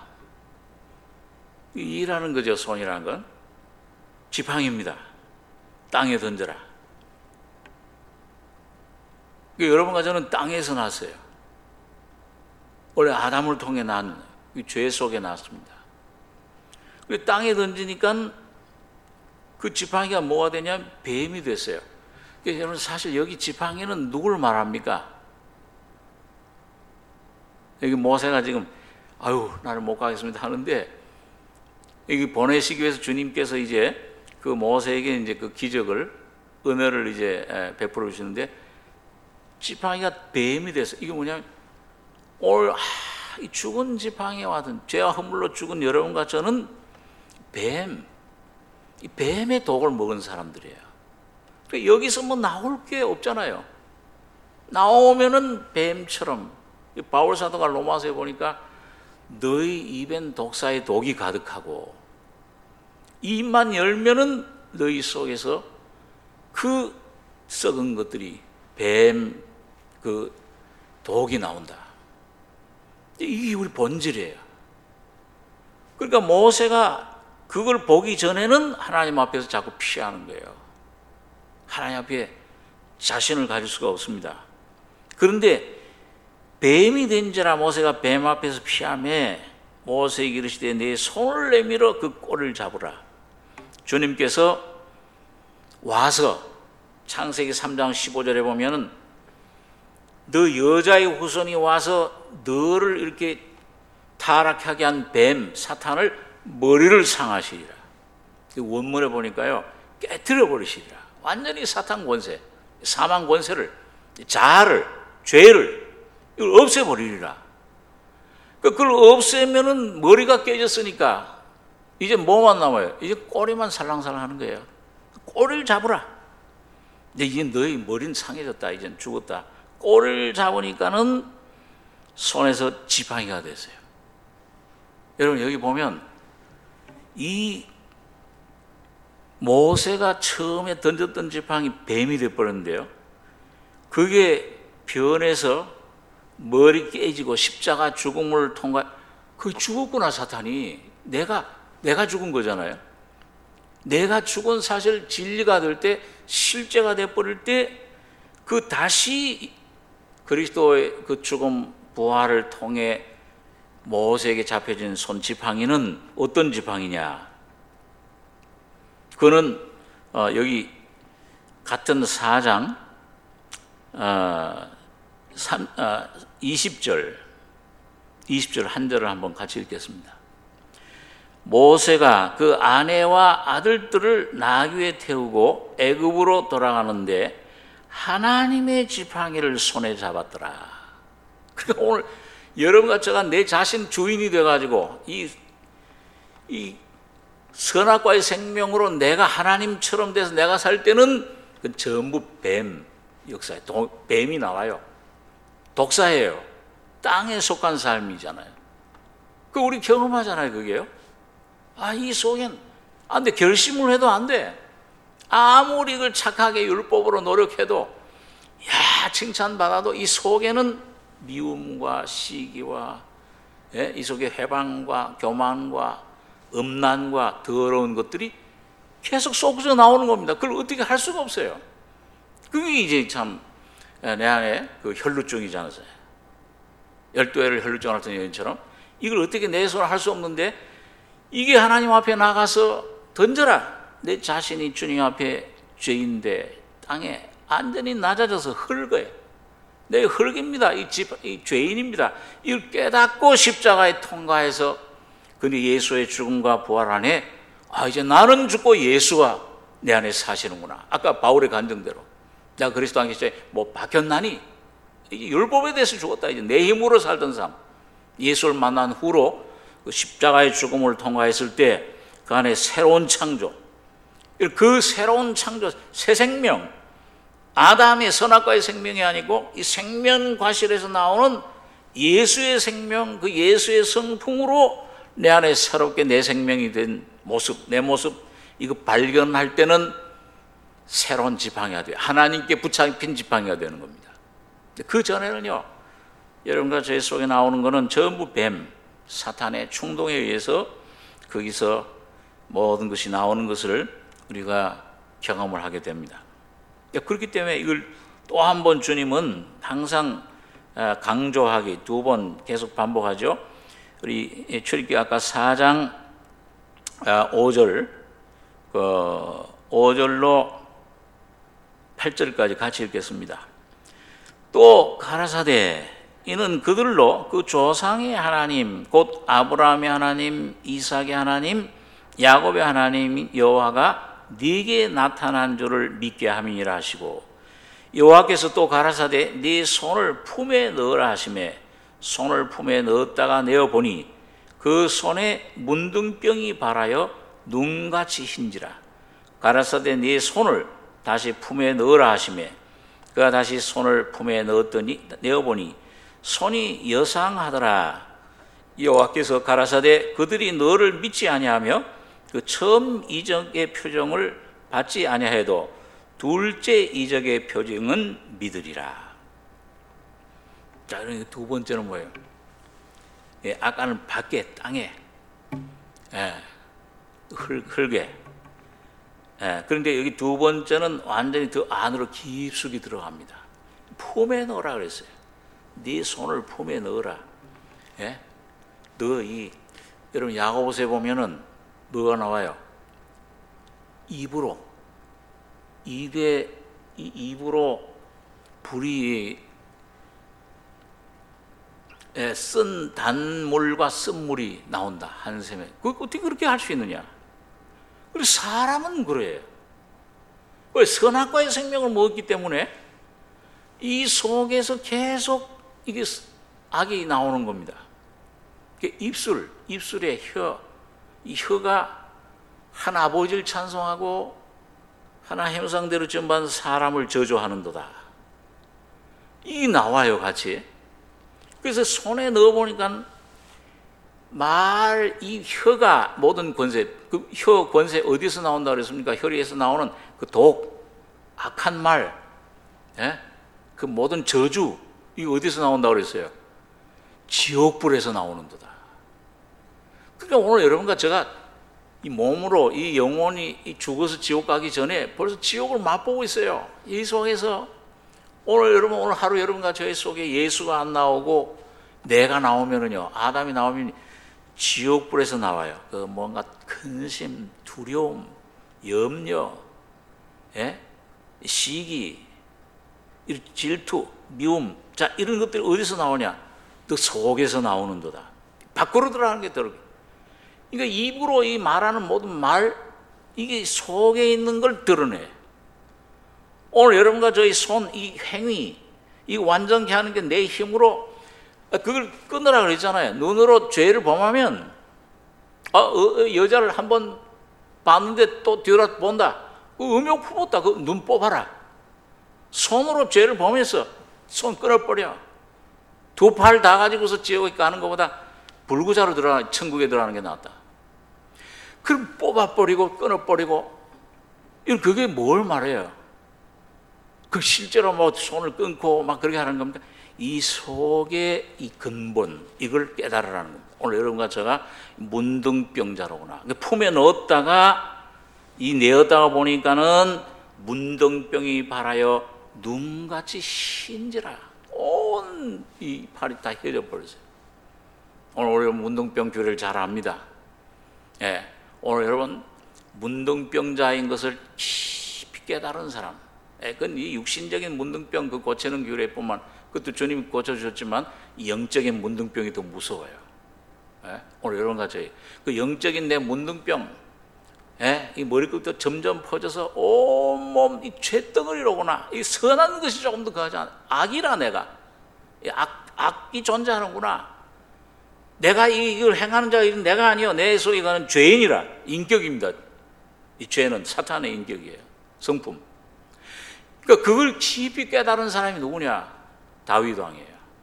일하는 거죠. 손이라는 건 지팡이입니다. 땅에 던져라. 여러분과 저는 땅에서 났어요. 원래 아담을 통해 난 죄 속에 났습니다. 땅에 던지니까 그 지팡이가 뭐가 되냐면 뱀이 됐어요. 여러분 사실 여기 지팡이는 누굴 말합니까? 여기 모세가 지금 아유 나를 못 가겠습니다 하는데 여기 보내시기 위해서 주님께서 이제 그 모세에게 이제 그 기적을 은혜를 이제 베풀어 주시는데 지팡이가 뱀이 됐어. 이게 뭐냐면 오늘 아, 이 죽은 지팡이와 같은 죄와 허물로 죽은 여러분과 저는 뱀, 이 뱀의 독을 먹은 사람들이에요. 그러니까 여기서 뭐 나올 게 없잖아요. 나오면은 뱀처럼 바울 사도가 로마서에 보니까 너희 입엔 독사의 독이 가득하고 입만 열면은 너희 속에서 그 썩은 것들이 뱀 그 독이 나온다. 이게 우리 본질이에요. 그러니까 모세가 그걸 보기 전에는 하나님 앞에서 자꾸 피하는 거예요. 하나님 앞에 자신을 가질 수가 없습니다. 그런데 뱀이 된지라 모세가 뱀 앞에서 피하며 모세에게 이르시되 내 손을 내밀어 그 꼬리를 잡으라. 주님께서 와서 창세기 삼 장 십오 절에 보면은 너 여자의 후손이 와서 너를 이렇게 타락하게 한 뱀 사탄을 머리를 상하시리라. 원문에 보니까요 깨뜨려 버리시리라. 완전히 사탄 권세, 사망 권세를, 자아를, 죄를 이걸 없애버리리라. 그걸 없애면은 머리가 깨졌으니까 이제 뭐만 남아요? 이제 꼬리만 살랑살랑 하는 거예요. 꼬리를 잡으라. 이제 이제 너희 머리는 상해졌다. 이젠 죽었다. 꼬리를 잡으니까는 손에서 지팡이가 됐어요. 여러분 여기 보면 이 모세가 처음에 던졌던 지팡이 뱀이 되어버렸는데요. 그게 변해서 머리 깨지고 십자가 죽음을 통과, 그 죽었구나 사탄이. 내가 내가 죽은 거잖아요. 내가 죽은 사실 진리가 될 때, 실제가 되어버릴 때 그 다시 그리스도의 그 죽음 부활을 통해 모세에게 잡혀진 손 지팡이는 어떤 지팡이냐? 그는 어, 여기 같은 사 장 어, 어, 이십 절 이십 절 한 절을 한번 같이 읽겠습니다. 모세가 그 아내와 아들들을 나귀에 태우고 애굽으로 돌아가는데 하나님의 지팡이를 손에 잡았더라. 그러니까 오늘 여러분과 제가 내 자신 주인이 돼가지고 이, 이 선악과의 생명으로 내가 하나님처럼 돼서 내가 살 때는 그 전부 뱀 역사에 뱀이 나와요. 독사예요. 땅에 속한 삶이잖아요. 그 우리 경험하잖아요. 그게요. 아, 이 속엔 안 돼. 결심을 해도 안 돼. 아무리 그걸 착하게 율법으로 노력해도 야 칭찬받아도 이 속에는 미움과 시기와 예? 이 속에 회방과 교만과 음란과 더러운 것들이 계속 쏟아져 나오는 겁니다. 그걸 어떻게 할 수가 없어요. 그게 이제 참 내 안에 그 혈루증이잖아요. 열두 해를 혈루증 앓던 여인처럼 이걸 어떻게 내 손으로 할 수 없는데 이게 하나님 앞에 나가서 던져라. 내 자신이 주님 앞에 죄인데 땅에 완전히 낮아져서 흙어요. 내 흙입니다. 이, 집, 이 죄인입니다. 이걸 깨닫고 십자가에 통과해서 근데 예수의 죽음과 부활 안에 아 이제 나는 죽고 예수가 내 안에 사시는구나. 아까 바울의 간증대로 내가 그리스도 안에 뭐 박혔나니 이제 율법에 대해서 죽었다. 이제 내 힘으로 살던 삶 예수를 만난 후로 그 십자가의 죽음을 통과했을 때 그 안에 새로운 창조, 그 새로운 창조, 새 생명, 아담의 선악과의 생명이 아니고 이 생명과실에서 나오는 예수의 생명, 그 예수의 성품으로 내 안에 새롭게 내 생명이 된 모습, 내 모습 이거 발견할 때는 새로운 지팡이가 돼요. 하나님께 붙잡힌 지팡이가 되는 겁니다. 그 전에는요, 여러분과 저희 속에 나오는 거는 전부 뱀, 사탄의 충동에 의해서 거기서 모든 것이 나오는 것을 우리가 경험을 하게 됩니다. 그렇기 때문에 이걸 또 한 번 주님은 항상 강조하기 두 번 계속 반복하죠. 우리 출애굽기 아까 사 장 오 절, 그 오 절로 팔 절까지 같이 읽겠습니다. 또 가라사대 이는 그들로 그 조상의 하나님 곧 아브라함의 하나님, 이삭의 하나님, 야곱의 하나님 여호와가 네게 나타난 줄을 믿게 함이니라 하시고 여호와께서 또 가라사대 네 손을 품에 넣으라 하시매 손을 품에 넣었다가 내어보니 그 손에 문둥병이 발하여 눈같이 흰지라. 가라사대 네 손을 다시 품에 넣으라 하시매 그가 다시 손을 품에 넣었더니 내어보니 손이 여상하더라. 여호와께서 가라사대 그들이 너를 믿지 아니하며 그 처음 이적의 표정을 받지 아니하여도 둘째 이적의 표정은 믿으리라. 자, 그러니까 두 번째는 뭐예요? 예, 아까는 밖에 땅에 예, 흙, 흙에 예, 그런데 여기 두 번째는 완전히 더 안으로 깊숙이 들어갑니다. 품에 넣으라 그랬어요. 네 손을 품에 넣으라. 예? 너 이 여러분 야고보서에 보면은 뭐가 나와요? 입으로 입에 이 입으로 불이 쓴 단물과 쓴물이 나온다. 한샘에. 그 어떻게 그렇게 할 수 있느냐? 그리고 사람은 그래요. 왜 선악과의 생명을 먹었기 때문에 이 속에서 계속 이게 악이 나오는 겁니다. 입술, 입술의 혀, 이 혀가 하나 아버지를 찬송하고 하나 형상대로 전반 사람을 저주하는도다. 이 나와요, 같이. 그래서 손에 넣어보니까 말, 이 혀가 모든 권세, 그 혀 권세 어디서 나온다고 그랬습니까? 혀리에서 나오는 그 독, 악한 말, 예? 그 모든 저주, 이 어디서 나온다고 그랬어요? 지옥불에서 나오는도다. 그러니까 오늘 여러분과 제가 이 몸으로 이 영혼이 죽어서 지옥 가기 전에 벌써 지옥을 맛보고 있어요. 이 속에서 오늘 여러분 오늘 하루 여러분과 저의 속에 예수가 안 나오고 내가 나오면은요, 아담이 나오면 지옥불에서 나와요. 그 뭔가 근심, 두려움, 염려, 예? 시기, 질투, 미움, 자 이런 것들이 어디서 나오냐? 그 속에서 나오는도다. 밖으로 들어가는 게 더럽게. 그러니까 입으로 이 말하는 모든 말, 이게 속에 있는 걸 드러내. 오늘 여러분과 저희 손, 이 행위, 이 완전케 하는 게 내 힘으로 그걸 끊으라 그랬잖아요. 눈으로 죄를 범하면 아, 어, 여자를 한번 봤는데 또 뒤돌아본다. 그 음욕 품었다. 그 눈 뽑아라. 손으로 죄를 범해서 손 끊어버려. 두 팔 다 가지고서 지옥에 가는 것보다 불구자로 들어가 천국에 들어가는 게 낫다. 그럼 뽑아버리고 끊어버리고 이건 그게 뭘 말해요? 그 실제로 뭐 손을 끊고 막 그렇게 하는 겁니까? 이 속에 이 근본 이걸 깨달으라는 겁니다. 오늘 여러분과 제가 문둥병자로구나. 품에 넣었다가 이 내었다가 보니까는 문둥병이 발하여 눈같이 흰지라. 온 이 팔이 다 휘어져 버렸어요. 오늘 우리 문둥병 교회를 잘 압니다. 예, 오늘 여러분 문둥병자인 것을 깊이 깨달은 사람, 예, 그건 이 육신적인 문둥병 그 고치는 규례뿐만, 그것도 주님이 고쳐주셨지만 영적인 문둥병이 더 무서워요. 예? 오늘 여러분 같이 그 영적인 내 문둥병, 예? 이 머리끝부터 점점 퍼져서 온몸 이 죄덩어리로구나, 이 선한 것이 조금 더 거하지 않아, 악이라, 내가 이 악, 악이 존재하는구나, 내가 이걸 행하는 자가 내가 아니요, 내 속에 가는 죄인이라, 인격입니다. 이 죄는 사탄의 인격이에요, 성품. 그러니까 그걸 깊이 깨달은 사람이 누구냐? 다윗 왕이에요.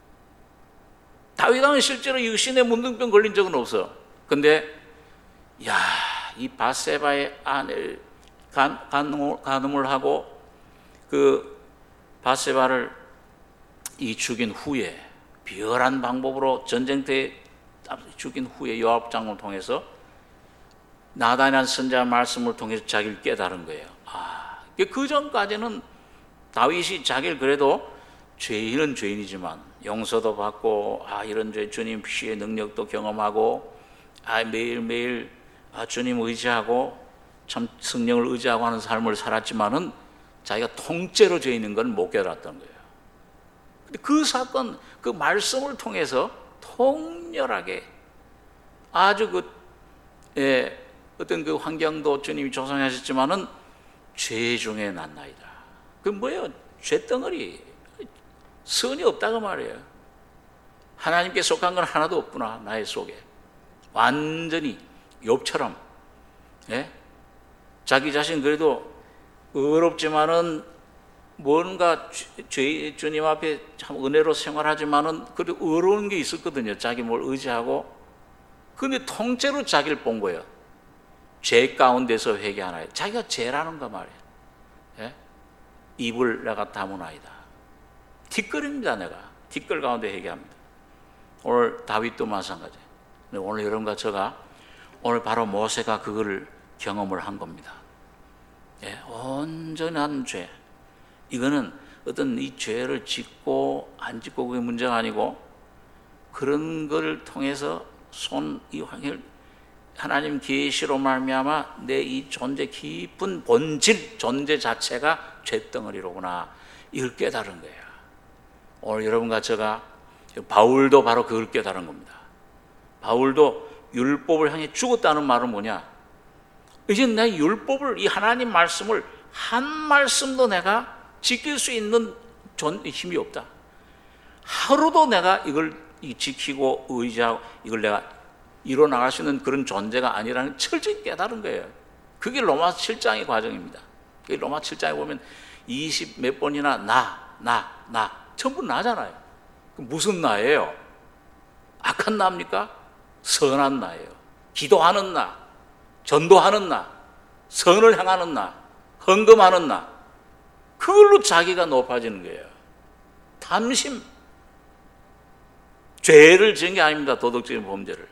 다윗 왕은 실제로 육신의 문둥병 걸린 적은 없어. 근데 야, 이 밧세바의 아내를 간, 간음을, 간음을 하고 그 밧세바를 이 죽인 후에, 비열한 방법으로 전쟁터에 죽인 후에 요압 장군을 통해서 나단이라는 선자 말씀을 통해서 자기를 깨달은 거예요. 아, 그 전까지는 다윗이 자기를 그래도 죄인은 죄인이지만 용서도 받고, 아, 이런 죄 주님 피의 능력도 경험하고, 아, 매일매일 아, 주님 의지하고 참 성령을 의지하고 하는 삶을 살았지만은 자기가 통째로 죄인인 건 못 깨달았던 거예요. 근데 그 사건, 그 말씀을 통해서 통렬하게 아주 그 예, 어떤 그 환경도 주님이 조성하셨지만은 죄 중에 낫나이다. 그 뭐예요? 죄덩어리, 선이 없다고 말이에요. 하나님께 속한 건 하나도 없구나, 나의 속에. 완전히 욥처럼, 예? 자기 자신 그래도 어렵지만은 뭔가 죄, 주님 앞에 참 은혜로 생활하지만은 그래도 어려운 게 있었거든요. 자기 뭘 의지하고. 근데 통째로 자기를 본 거예요. 죄 가운데서 회개하나요. 자기가 죄라는 거 말이에요. 예? 입을 내가 다무나이다. 뒷걸입니다. 내가 뒷걸 가운데 회개합니다. 오늘 다윗도 마찬가지. 오늘 여러분과 제가 오늘 바로 모세가 그거를 경험을 한 겁니다. 예, 온전한 죄. 이거는 어떤 이 죄를 짓고 안 짓고 그게 문제가 아니고, 그런 걸 통해서 손 이 황을 하나님 계시로 말미암아 내 이 존재 깊은 본질 존재 자체가 죄덩어리로구나, 이걸 깨달은 거예요. 오늘 여러분과 제가, 바울도 바로 그걸 깨달은 겁니다. 바울도 율법을 향해 죽었다는 말은 뭐냐? 이제 내 율법을, 이 하나님 말씀을 한 말씀도 내가 지킬 수 있는 힘이 없다. 하루도 내가 이걸 지키고 의지하고 이걸 내가 이뤄나갈 수 있는 그런 존재가 아니라는 철저히 깨달은 거예요. 그게 로마서 칠 장의 과정입니다. 로마서 칠 장에 보면 이십 몇 번이나 나, 나, 나 전부 나잖아요. 무슨 나예요? 악한 나입니까? 선한 나예요. 기도하는 나, 전도하는 나, 선을 향하는 나, 헌금하는 나, 그걸로 자기가 높아지는 거예요. 탐심, 죄를 지은 게 아닙니다. 도덕적인 범죄를.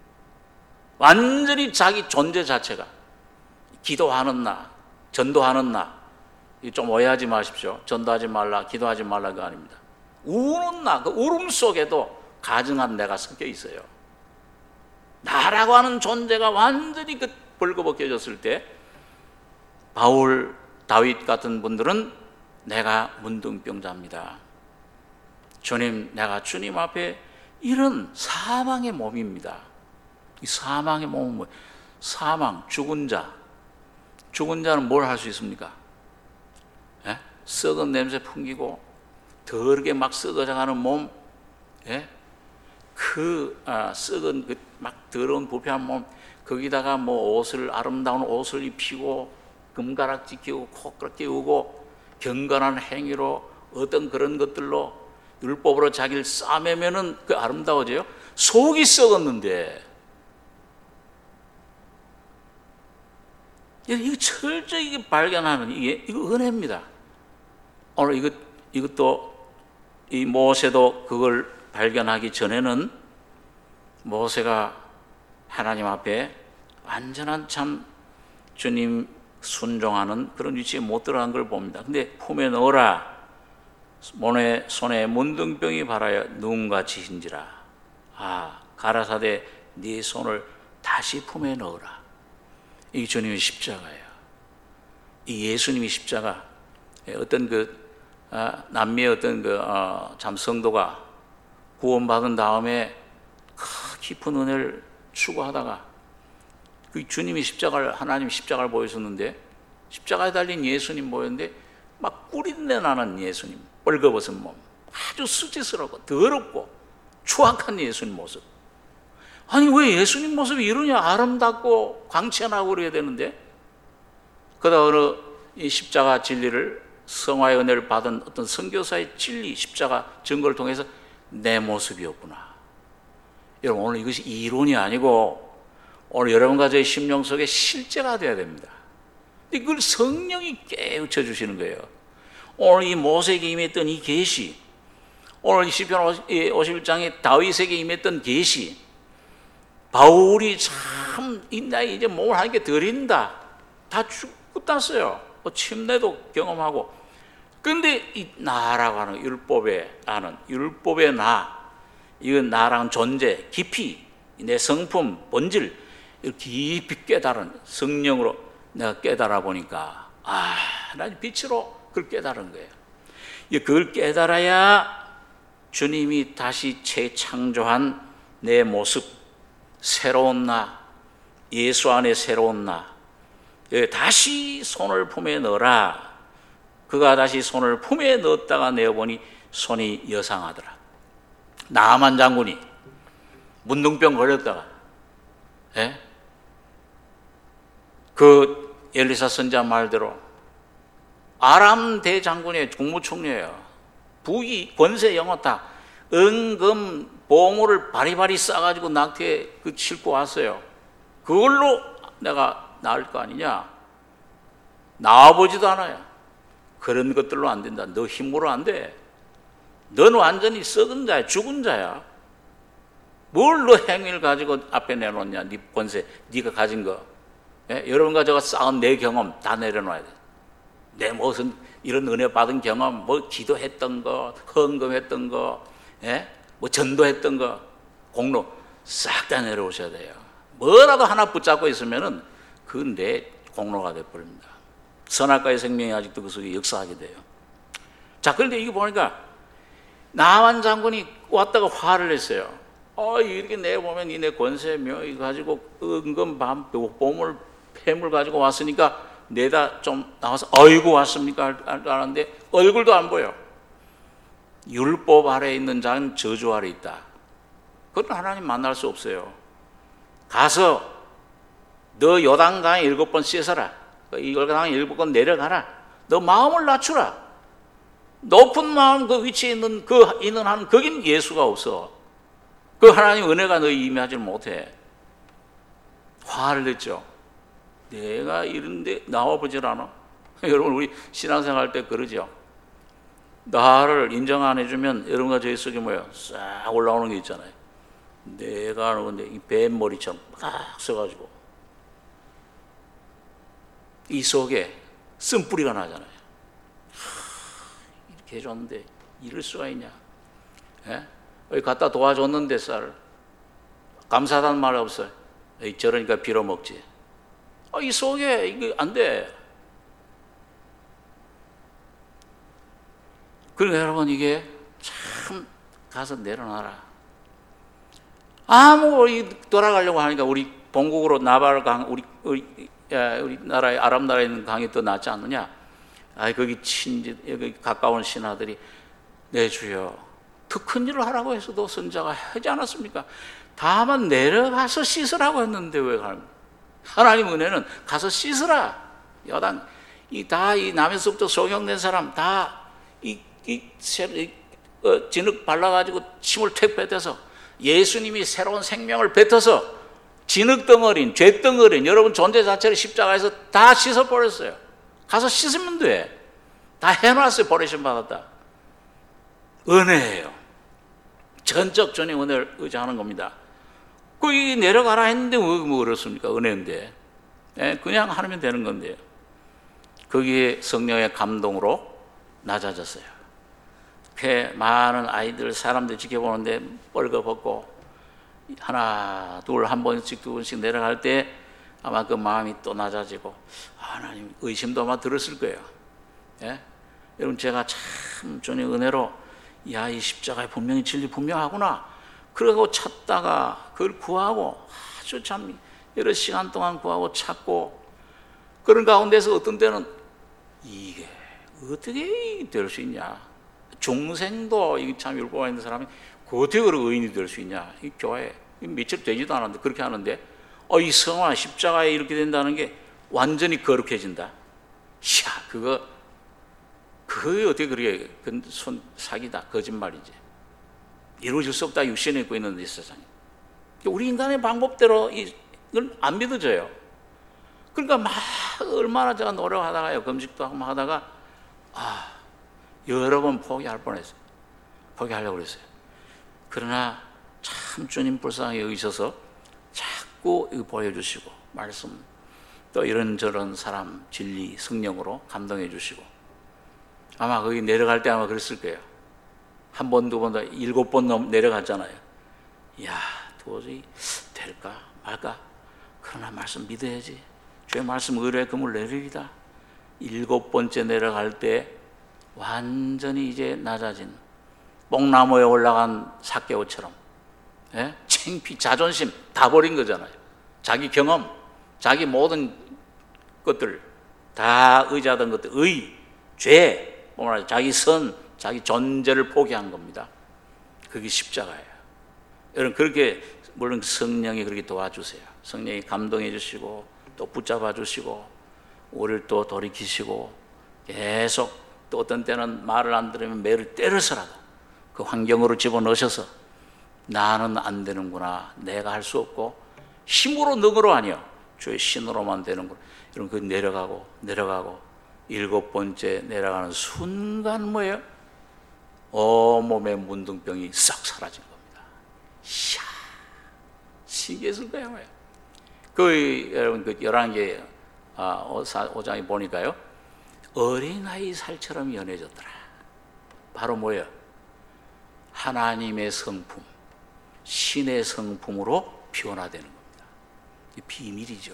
완전히 자기 존재 자체가, 기도하는 나, 전도하는 나, 좀 오해하지 마십시오. 전도하지 말라, 기도하지 말라가 아닙니다. 우는 나, 그 울음 속에도 가증한 내가 섞여 있어요. 나라고 하는 존재가 완전히 그 벌거벗겨졌을 때, 바울, 다윗 같은 분들은 내가 문둥병자입니다. 주님, 내가 주님 앞에 이런 사망의 몸입니다. 이 사망의 몸은 뭐예요? 사망, 죽은 자. 죽은 자는 뭘 할 수 있습니까? 예? 썩은 냄새 풍기고 더럽게 막 썩어져가는 몸, 예? 그 아, 썩은 그 막 더러운 부패한 몸, 거기다가 뭐 옷을, 아름다운 옷을 입히고 금가락지 끼우고 코끼리 끼우고 경건한 행위로 어떤 그런 것들로 율법으로 자기를 싸매면은 그 아름다워져요? 속이 썩었는데. 이거 철저히 발견하는 이게 이거 은혜입니다. 오늘 이것 이것도 이 모세도 그걸 발견하기 전에는 모세가 하나님 앞에 완전한 참 주님 순종하는 그런 위치에 못 들어간 걸 봅니다. 근데 품에 넣어라. 손에, 손에 문둥병이 발하여 누군가 지신지라. 아, 가라사대 네 손을 다시 품에 넣어라. 이게 주님의 십자가예요. 이 예수님이 십자가, 어떤 그 아, 남미의 어떤 그 어, 참 성도가 구원받은 다음에 깊은 은혜를 추구하다가 그 주님이 십자가를, 하나님 십자가를 보여줬는데, 십자가에 달린 예수님 보였는데 막 꿀인내 나는 예수님, 뻘거벗은 몸, 아주 수치스럽고 더럽고 추악한 예수님 모습. 아니 왜 예수님 모습이 이러냐, 아름답고 광채나고 그래야 되는데. 그러다 어느 이 십자가 진리를, 성화의 은혜를 받은 어떤 선교사의 진리, 십자가 증거를 통해서 내 모습이었구나. 여러분, 오늘 이것이 이론이 아니고 오늘 여러분과 저의 심령 속에 실제가 되어야 됩니다. 이걸 성령이 깨우쳐 주시는 거예요. 오늘 이 모세에게 임했던 이 계시, 오늘 시편 오십일 장에 다윗에게 임했던 계시, 바울이 참 나 이제 몸을 하나님께 드린다, 다 죽고 땄어요. 침례도 경험하고. 그런데 이 나라고 하는 율법에 아는 율법의 나, 이건 나랑 존재 깊이, 내 성품 본질 깊이 깨달은 성령으로 내가 깨달아 보니까, 아, 난 빛으로 그걸 깨달은 거예요. 그걸 깨달아야 주님이 다시 재창조한 내 모습, 새로운 나, 예수 안에 새로운 나, 다시 손을 품에 넣어라. 그가 다시 손을 품에 넣었다가 내어보니 손이 여상하더라. 나아만 장군이 문둥병 걸렸다가, 예? 그 엘리사 선자 말대로 아람 대장군의 국무총리예요. 부위, 권세, 영어 다 은금 보물을 바리바리 싸가지고 낙태에 그 싣고 왔어요. 그걸로 내가 나을 거 아니냐? 나와보지도 않아요. 그런 것들로 안 된다. 너 힘으로 안 돼. 너는 완전히 썩은 자야, 죽은 자야. 뭘 너 행위를 가지고 앞에 내놓냐? 네 권세, 네가 가진 거. 예? 여러분과 제가 쌓은 내 경험 다 내려놔야 돼. 내 무슨 이런 은혜 받은 경험, 뭐 기도했던 거, 헌금했던 거, 예? 뭐 전도했던 거, 공로 싹 다 내려오셔야 돼요. 뭐라도 하나 붙잡고 있으면은 그건 내 공로가 돼버립니다. 선악과의 생명이 아직도 그 속에 역사하게 돼요. 자, 그런데 이게 보니까 나만 장군이 왔다가 화를 냈어요. 어, 이렇게 내보면 이내 권세 명이 가지고 은금 밤 보물 폐물 가지고 왔으니까 내다 좀 나와서 어이구 왔습니까 하는데 얼굴도 안 보여. 율법 아래에 있는 자는 저주 아래 있다. 그건 하나님 만날 수 없어요. 가서 너 요단강에 일곱 번 씻어라. 이 요단강에 일곱 번 내려가라. 너 마음을 낮추라. 높은 마음 그 위치에 있는 그 있는 한 거긴 예수가 없어. 그 하나님 은혜가 너희 임하지 못해. 화를 냈죠. 내가 이런데 나와보질 않아. 여러분, 우리 신앙생활 할 때 그러죠. 나를 인정 안 해주면 여러분과 저희 속에 뭐야, 싹 올라오는 게 있잖아요. 내가 하는 건데 이 뱀머리처럼 막 써가지고 이 속에 쓴뿌리가 나잖아요. 하, 이렇게 해줬는데 이럴 수가 있냐? 예? 여기 갖다 도와줬는데 쌀 감사하다는 말 없어요. 저러니까 빌어먹지. 아, 이 속에 이게 안 돼. 그러니까 여러분, 이게 참 가서 내려놔라. 아무 우리 돌아가려고 하니까 우리 본국으로 나발 강, 우리 우리 우리 나라의 아랍 나라에 있는 강이 더 낫지 않느냐? 아, 거기 친지 여기 가까운 신하들이 내 주여, 더 큰 일을 하라고 해서도 선자가 하지 않았습니까? 다만 내려가서 씻으라고 했는데 왜 가는? 하나님 은혜는 가서 씻으라. 여당 이 다 이 남에서부터 소경된 사람 다이 이, 이 어, 진흙 발라가지고 침을 택 뱉어서 예수님이 새로운 생명을 뱉어서 진흙 덩어린, 죄 덩어린 여러분 존재 자체를 십자가에서 다 씻어버렸어요. 가서 씻으면 돼. 다 해놨어요. 버리심 받았다. 은혜예요. 전적 주님 은혜를 의지하는 겁니다. 거기 내려가라 했는데 왜 뭐 어렵습니까? 은혜인데. 네, 그냥 하면 되는 건데요. 거기에 성령의 감동으로 낮아졌어요. 그 많은 아이들, 사람들 지켜보는데 뻘거벗고 하나 둘 한 번씩 두 번씩 내려갈 때 아마 그 마음이 또 낮아지고 하나님 의심도 아마 들었을 거예요. 예? 여러분 제가 참 주님 은혜로 야, 이 십자가에 분명히 진리 분명하구나 그러고 찾다가 그걸 구하고 아주 참 여러 시간 동안 구하고 찾고 그런 가운데서 어떤 때는 이게 어떻게 될 수 있냐, 중생도 이게 참 율법가 있는 사람이 어떻게 그런 의인이 될 수 있냐, 이 교회 며칠 되지도 않았는데 그렇게 하는데 어, 이 성화 십자가에 이렇게 된다는 게 완전히 거룩해진다. 야, 그거 그게 어떻게 그렇게 손 사기다, 거짓말이지. 이루어질 수 없다. 육신에 입고 있는 이 세상에 우리 인간의 방법대로 이걸 안 믿어져요. 그러니까 막 얼마나 제가 노력하다가요, 금식도 하고 하다가 아, 여러 번 포기할 뻔했어요. 포기하려고 그랬어요. 그러나 참 주님 불쌍히 여기셔서 자꾸 이거 보여주시고 말씀 또 이런저런 사람 진리 성령으로 감동해 주시고 아마 거기 내려갈 때 아마 그랬을 거예요. 한 번, 두 번, 더 일곱 번 넘 내려갔잖아요. 이야, 도저히 될까 말까? 그러나 말씀 믿어야지. 주의 말씀 의뢰 그물 내리리다. 일곱 번째 내려갈 때 완전히 이제 낮아진 뽕나무에 올라간 삭개오처럼, 예? 창피, 자존심 다 버린 거잖아요. 자기 경험, 자기 모든 것들 다 의지하던 것들, 의, 죄, 자기 선, 자기 존재를 포기한 겁니다. 그게 십자가예요. 여러분 그렇게 물론 성령이 그렇게 도와주세요. 성령이 감동해 주시고 또 붙잡아 주시고 우리를 또 돌이키시고 계속 또 어떤 때는 말을 안 들으면 매를 때려서라도 그 환경으로 집어넣으셔서 나는 안 되는구나, 내가 할 수 없고 힘으로 능으로 아니요 주의 신으로만 되는구나. 여러분 그 내려가고 내려가고 일곱 번째 내려가는 순간 뭐예요? 온몸의 문둥병이 싹 사라진 겁니다. 이야, 신기했을 거예요. 그 여러분 그 열왕기 오 장에 보니까요, 어린아이 살처럼 연해졌더라. 바로 뭐예요? 하나님의 성품, 신의 성품으로 변화되는 겁니다. 이 비밀이죠.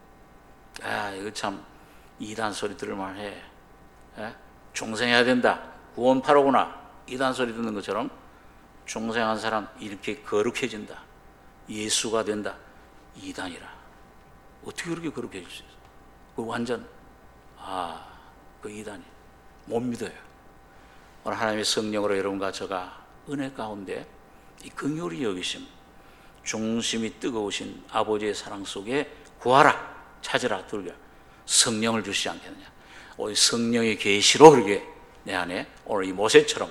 아, 이거 참 이단 소리 들을만 해. 예? 중생해야 된다, 구원파로구나, 이단 소리 듣는 것처럼 중생한 사람 이렇게 거룩해진다, 예수가 된다, 이단이라. 어떻게 그렇게 거룩해질 수 있어? 그 완전 아, 그 이단이 못 믿어요. 오늘 하나님의 성령으로 여러분과 저가 은혜 가운데 이 긍휼히 여기심, 중심이 뜨거우신 아버지의 사랑 속에 구하라, 찾으라, 들려 성령을 주시지 않겠느냐. 오늘 성령의 계시로 그렇게 내 안에 오늘 이 모세처럼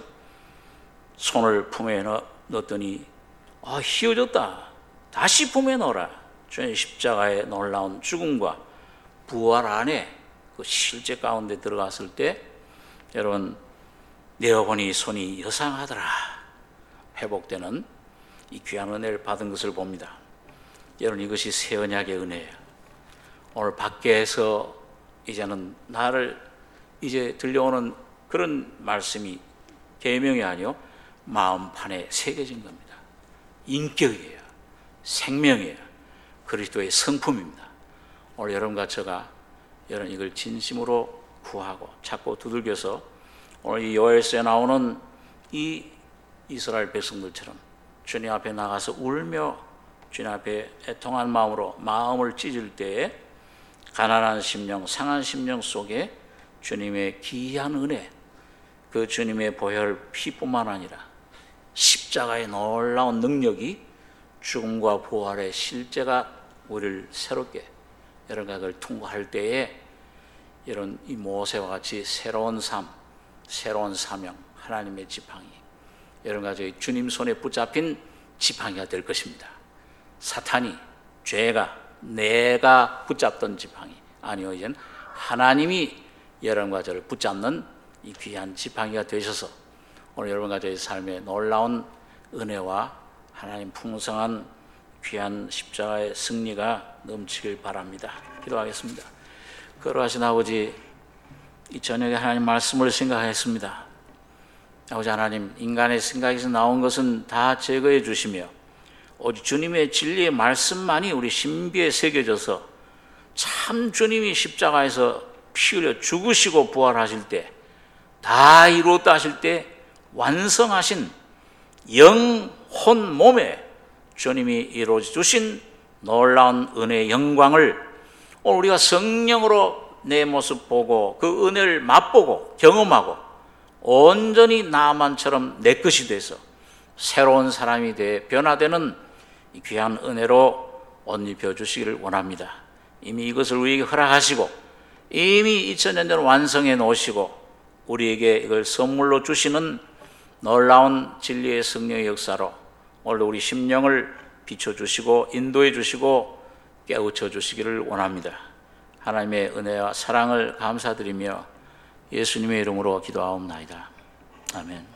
손을 품에 넣었더니 아, 휘어졌다. 다시 품에 넣어라. 주의 십자가의 놀라운 죽음과 부활 안에 그 실제 가운데 들어갔을 때 여러분 내어보니 손이 여상하더라. 회복되는 이 귀한 은혜를 받은 것을 봅니다. 여러분 이것이 새 언약의 은혜예요. 오늘 밖에서 이제는 나를 이제 들려오는 그런 말씀이 계명이 아니요 마음판에 새겨진 겁니다. 인격이에요. 생명이에요. 그리스도의 성품입니다. 오늘 여러분과 제가 여러분 이걸 진심으로 구하고 찾고 두들겨서 오늘 이 요엘서에 나오는 이 이스라엘 백성들처럼 주님 앞에 나가서 울며 주님 앞에 애통한 마음으로 마음을 찢을 때에 가난한 심령, 상한 심령 속에 주님의 기이한 은혜, 그 주님의 보혈 피뿐만 아니라 십자가의 놀라운 능력이 죽음과 부활의 실제가 우리를 새롭게 여러분과 그걸 통과할 때에 이런 이 모세와 같이 새로운 삶, 새로운 사명, 하나님의 지팡이, 여러분과 저희 주님 손에 붙잡힌 지팡이가 될 것입니다. 사탄이, 죄가, 내가 붙잡던 지팡이 아니요, 이제는 하나님이 여러분과 저를 붙잡는 이 귀한 지팡이가 되셔서 오늘 여러분과 저희 삶에 놀라운 은혜와 하나님 풍성한 귀한 십자가의 승리가 넘치길 바랍니다. 기도하겠습니다. 거룩하신 아버지, 이 저녁에 하나님 말씀을 생각하겠습니다. 아버지 하나님, 인간의 생각에서 나온 것은 다 제거해 주시며 오직 주님의 진리의 말씀만이 우리 신비에 새겨져서 참 주님이 십자가에서 피 흘려 죽으시고 부활하실 때, 다 이루었다 하실 때 완성하신 영혼 몸에 주님이 이루어 주신 놀라운 은혜의 영광을 오늘 우리가 성령으로 내 모습 보고 그 은혜를 맛보고 경험하고 온전히 나만처럼 내 것이 돼서 새로운 사람이 돼 변화되는 이 귀한 은혜로 옷 입혀주시기를 원합니다. 이미 이것을 우리에게 허락하시고 이미 이천 년 전 완성해 놓으시고 우리에게 이걸 선물로 주시는 놀라운 진리의 성령의 역사로 오늘도 우리 심령을 비춰주시고 인도해 주시고 깨우쳐 주시기를 원합니다. 하나님의 은혜와 사랑을 감사드리며 예수님의 이름으로 기도하옵나이다. 아멘.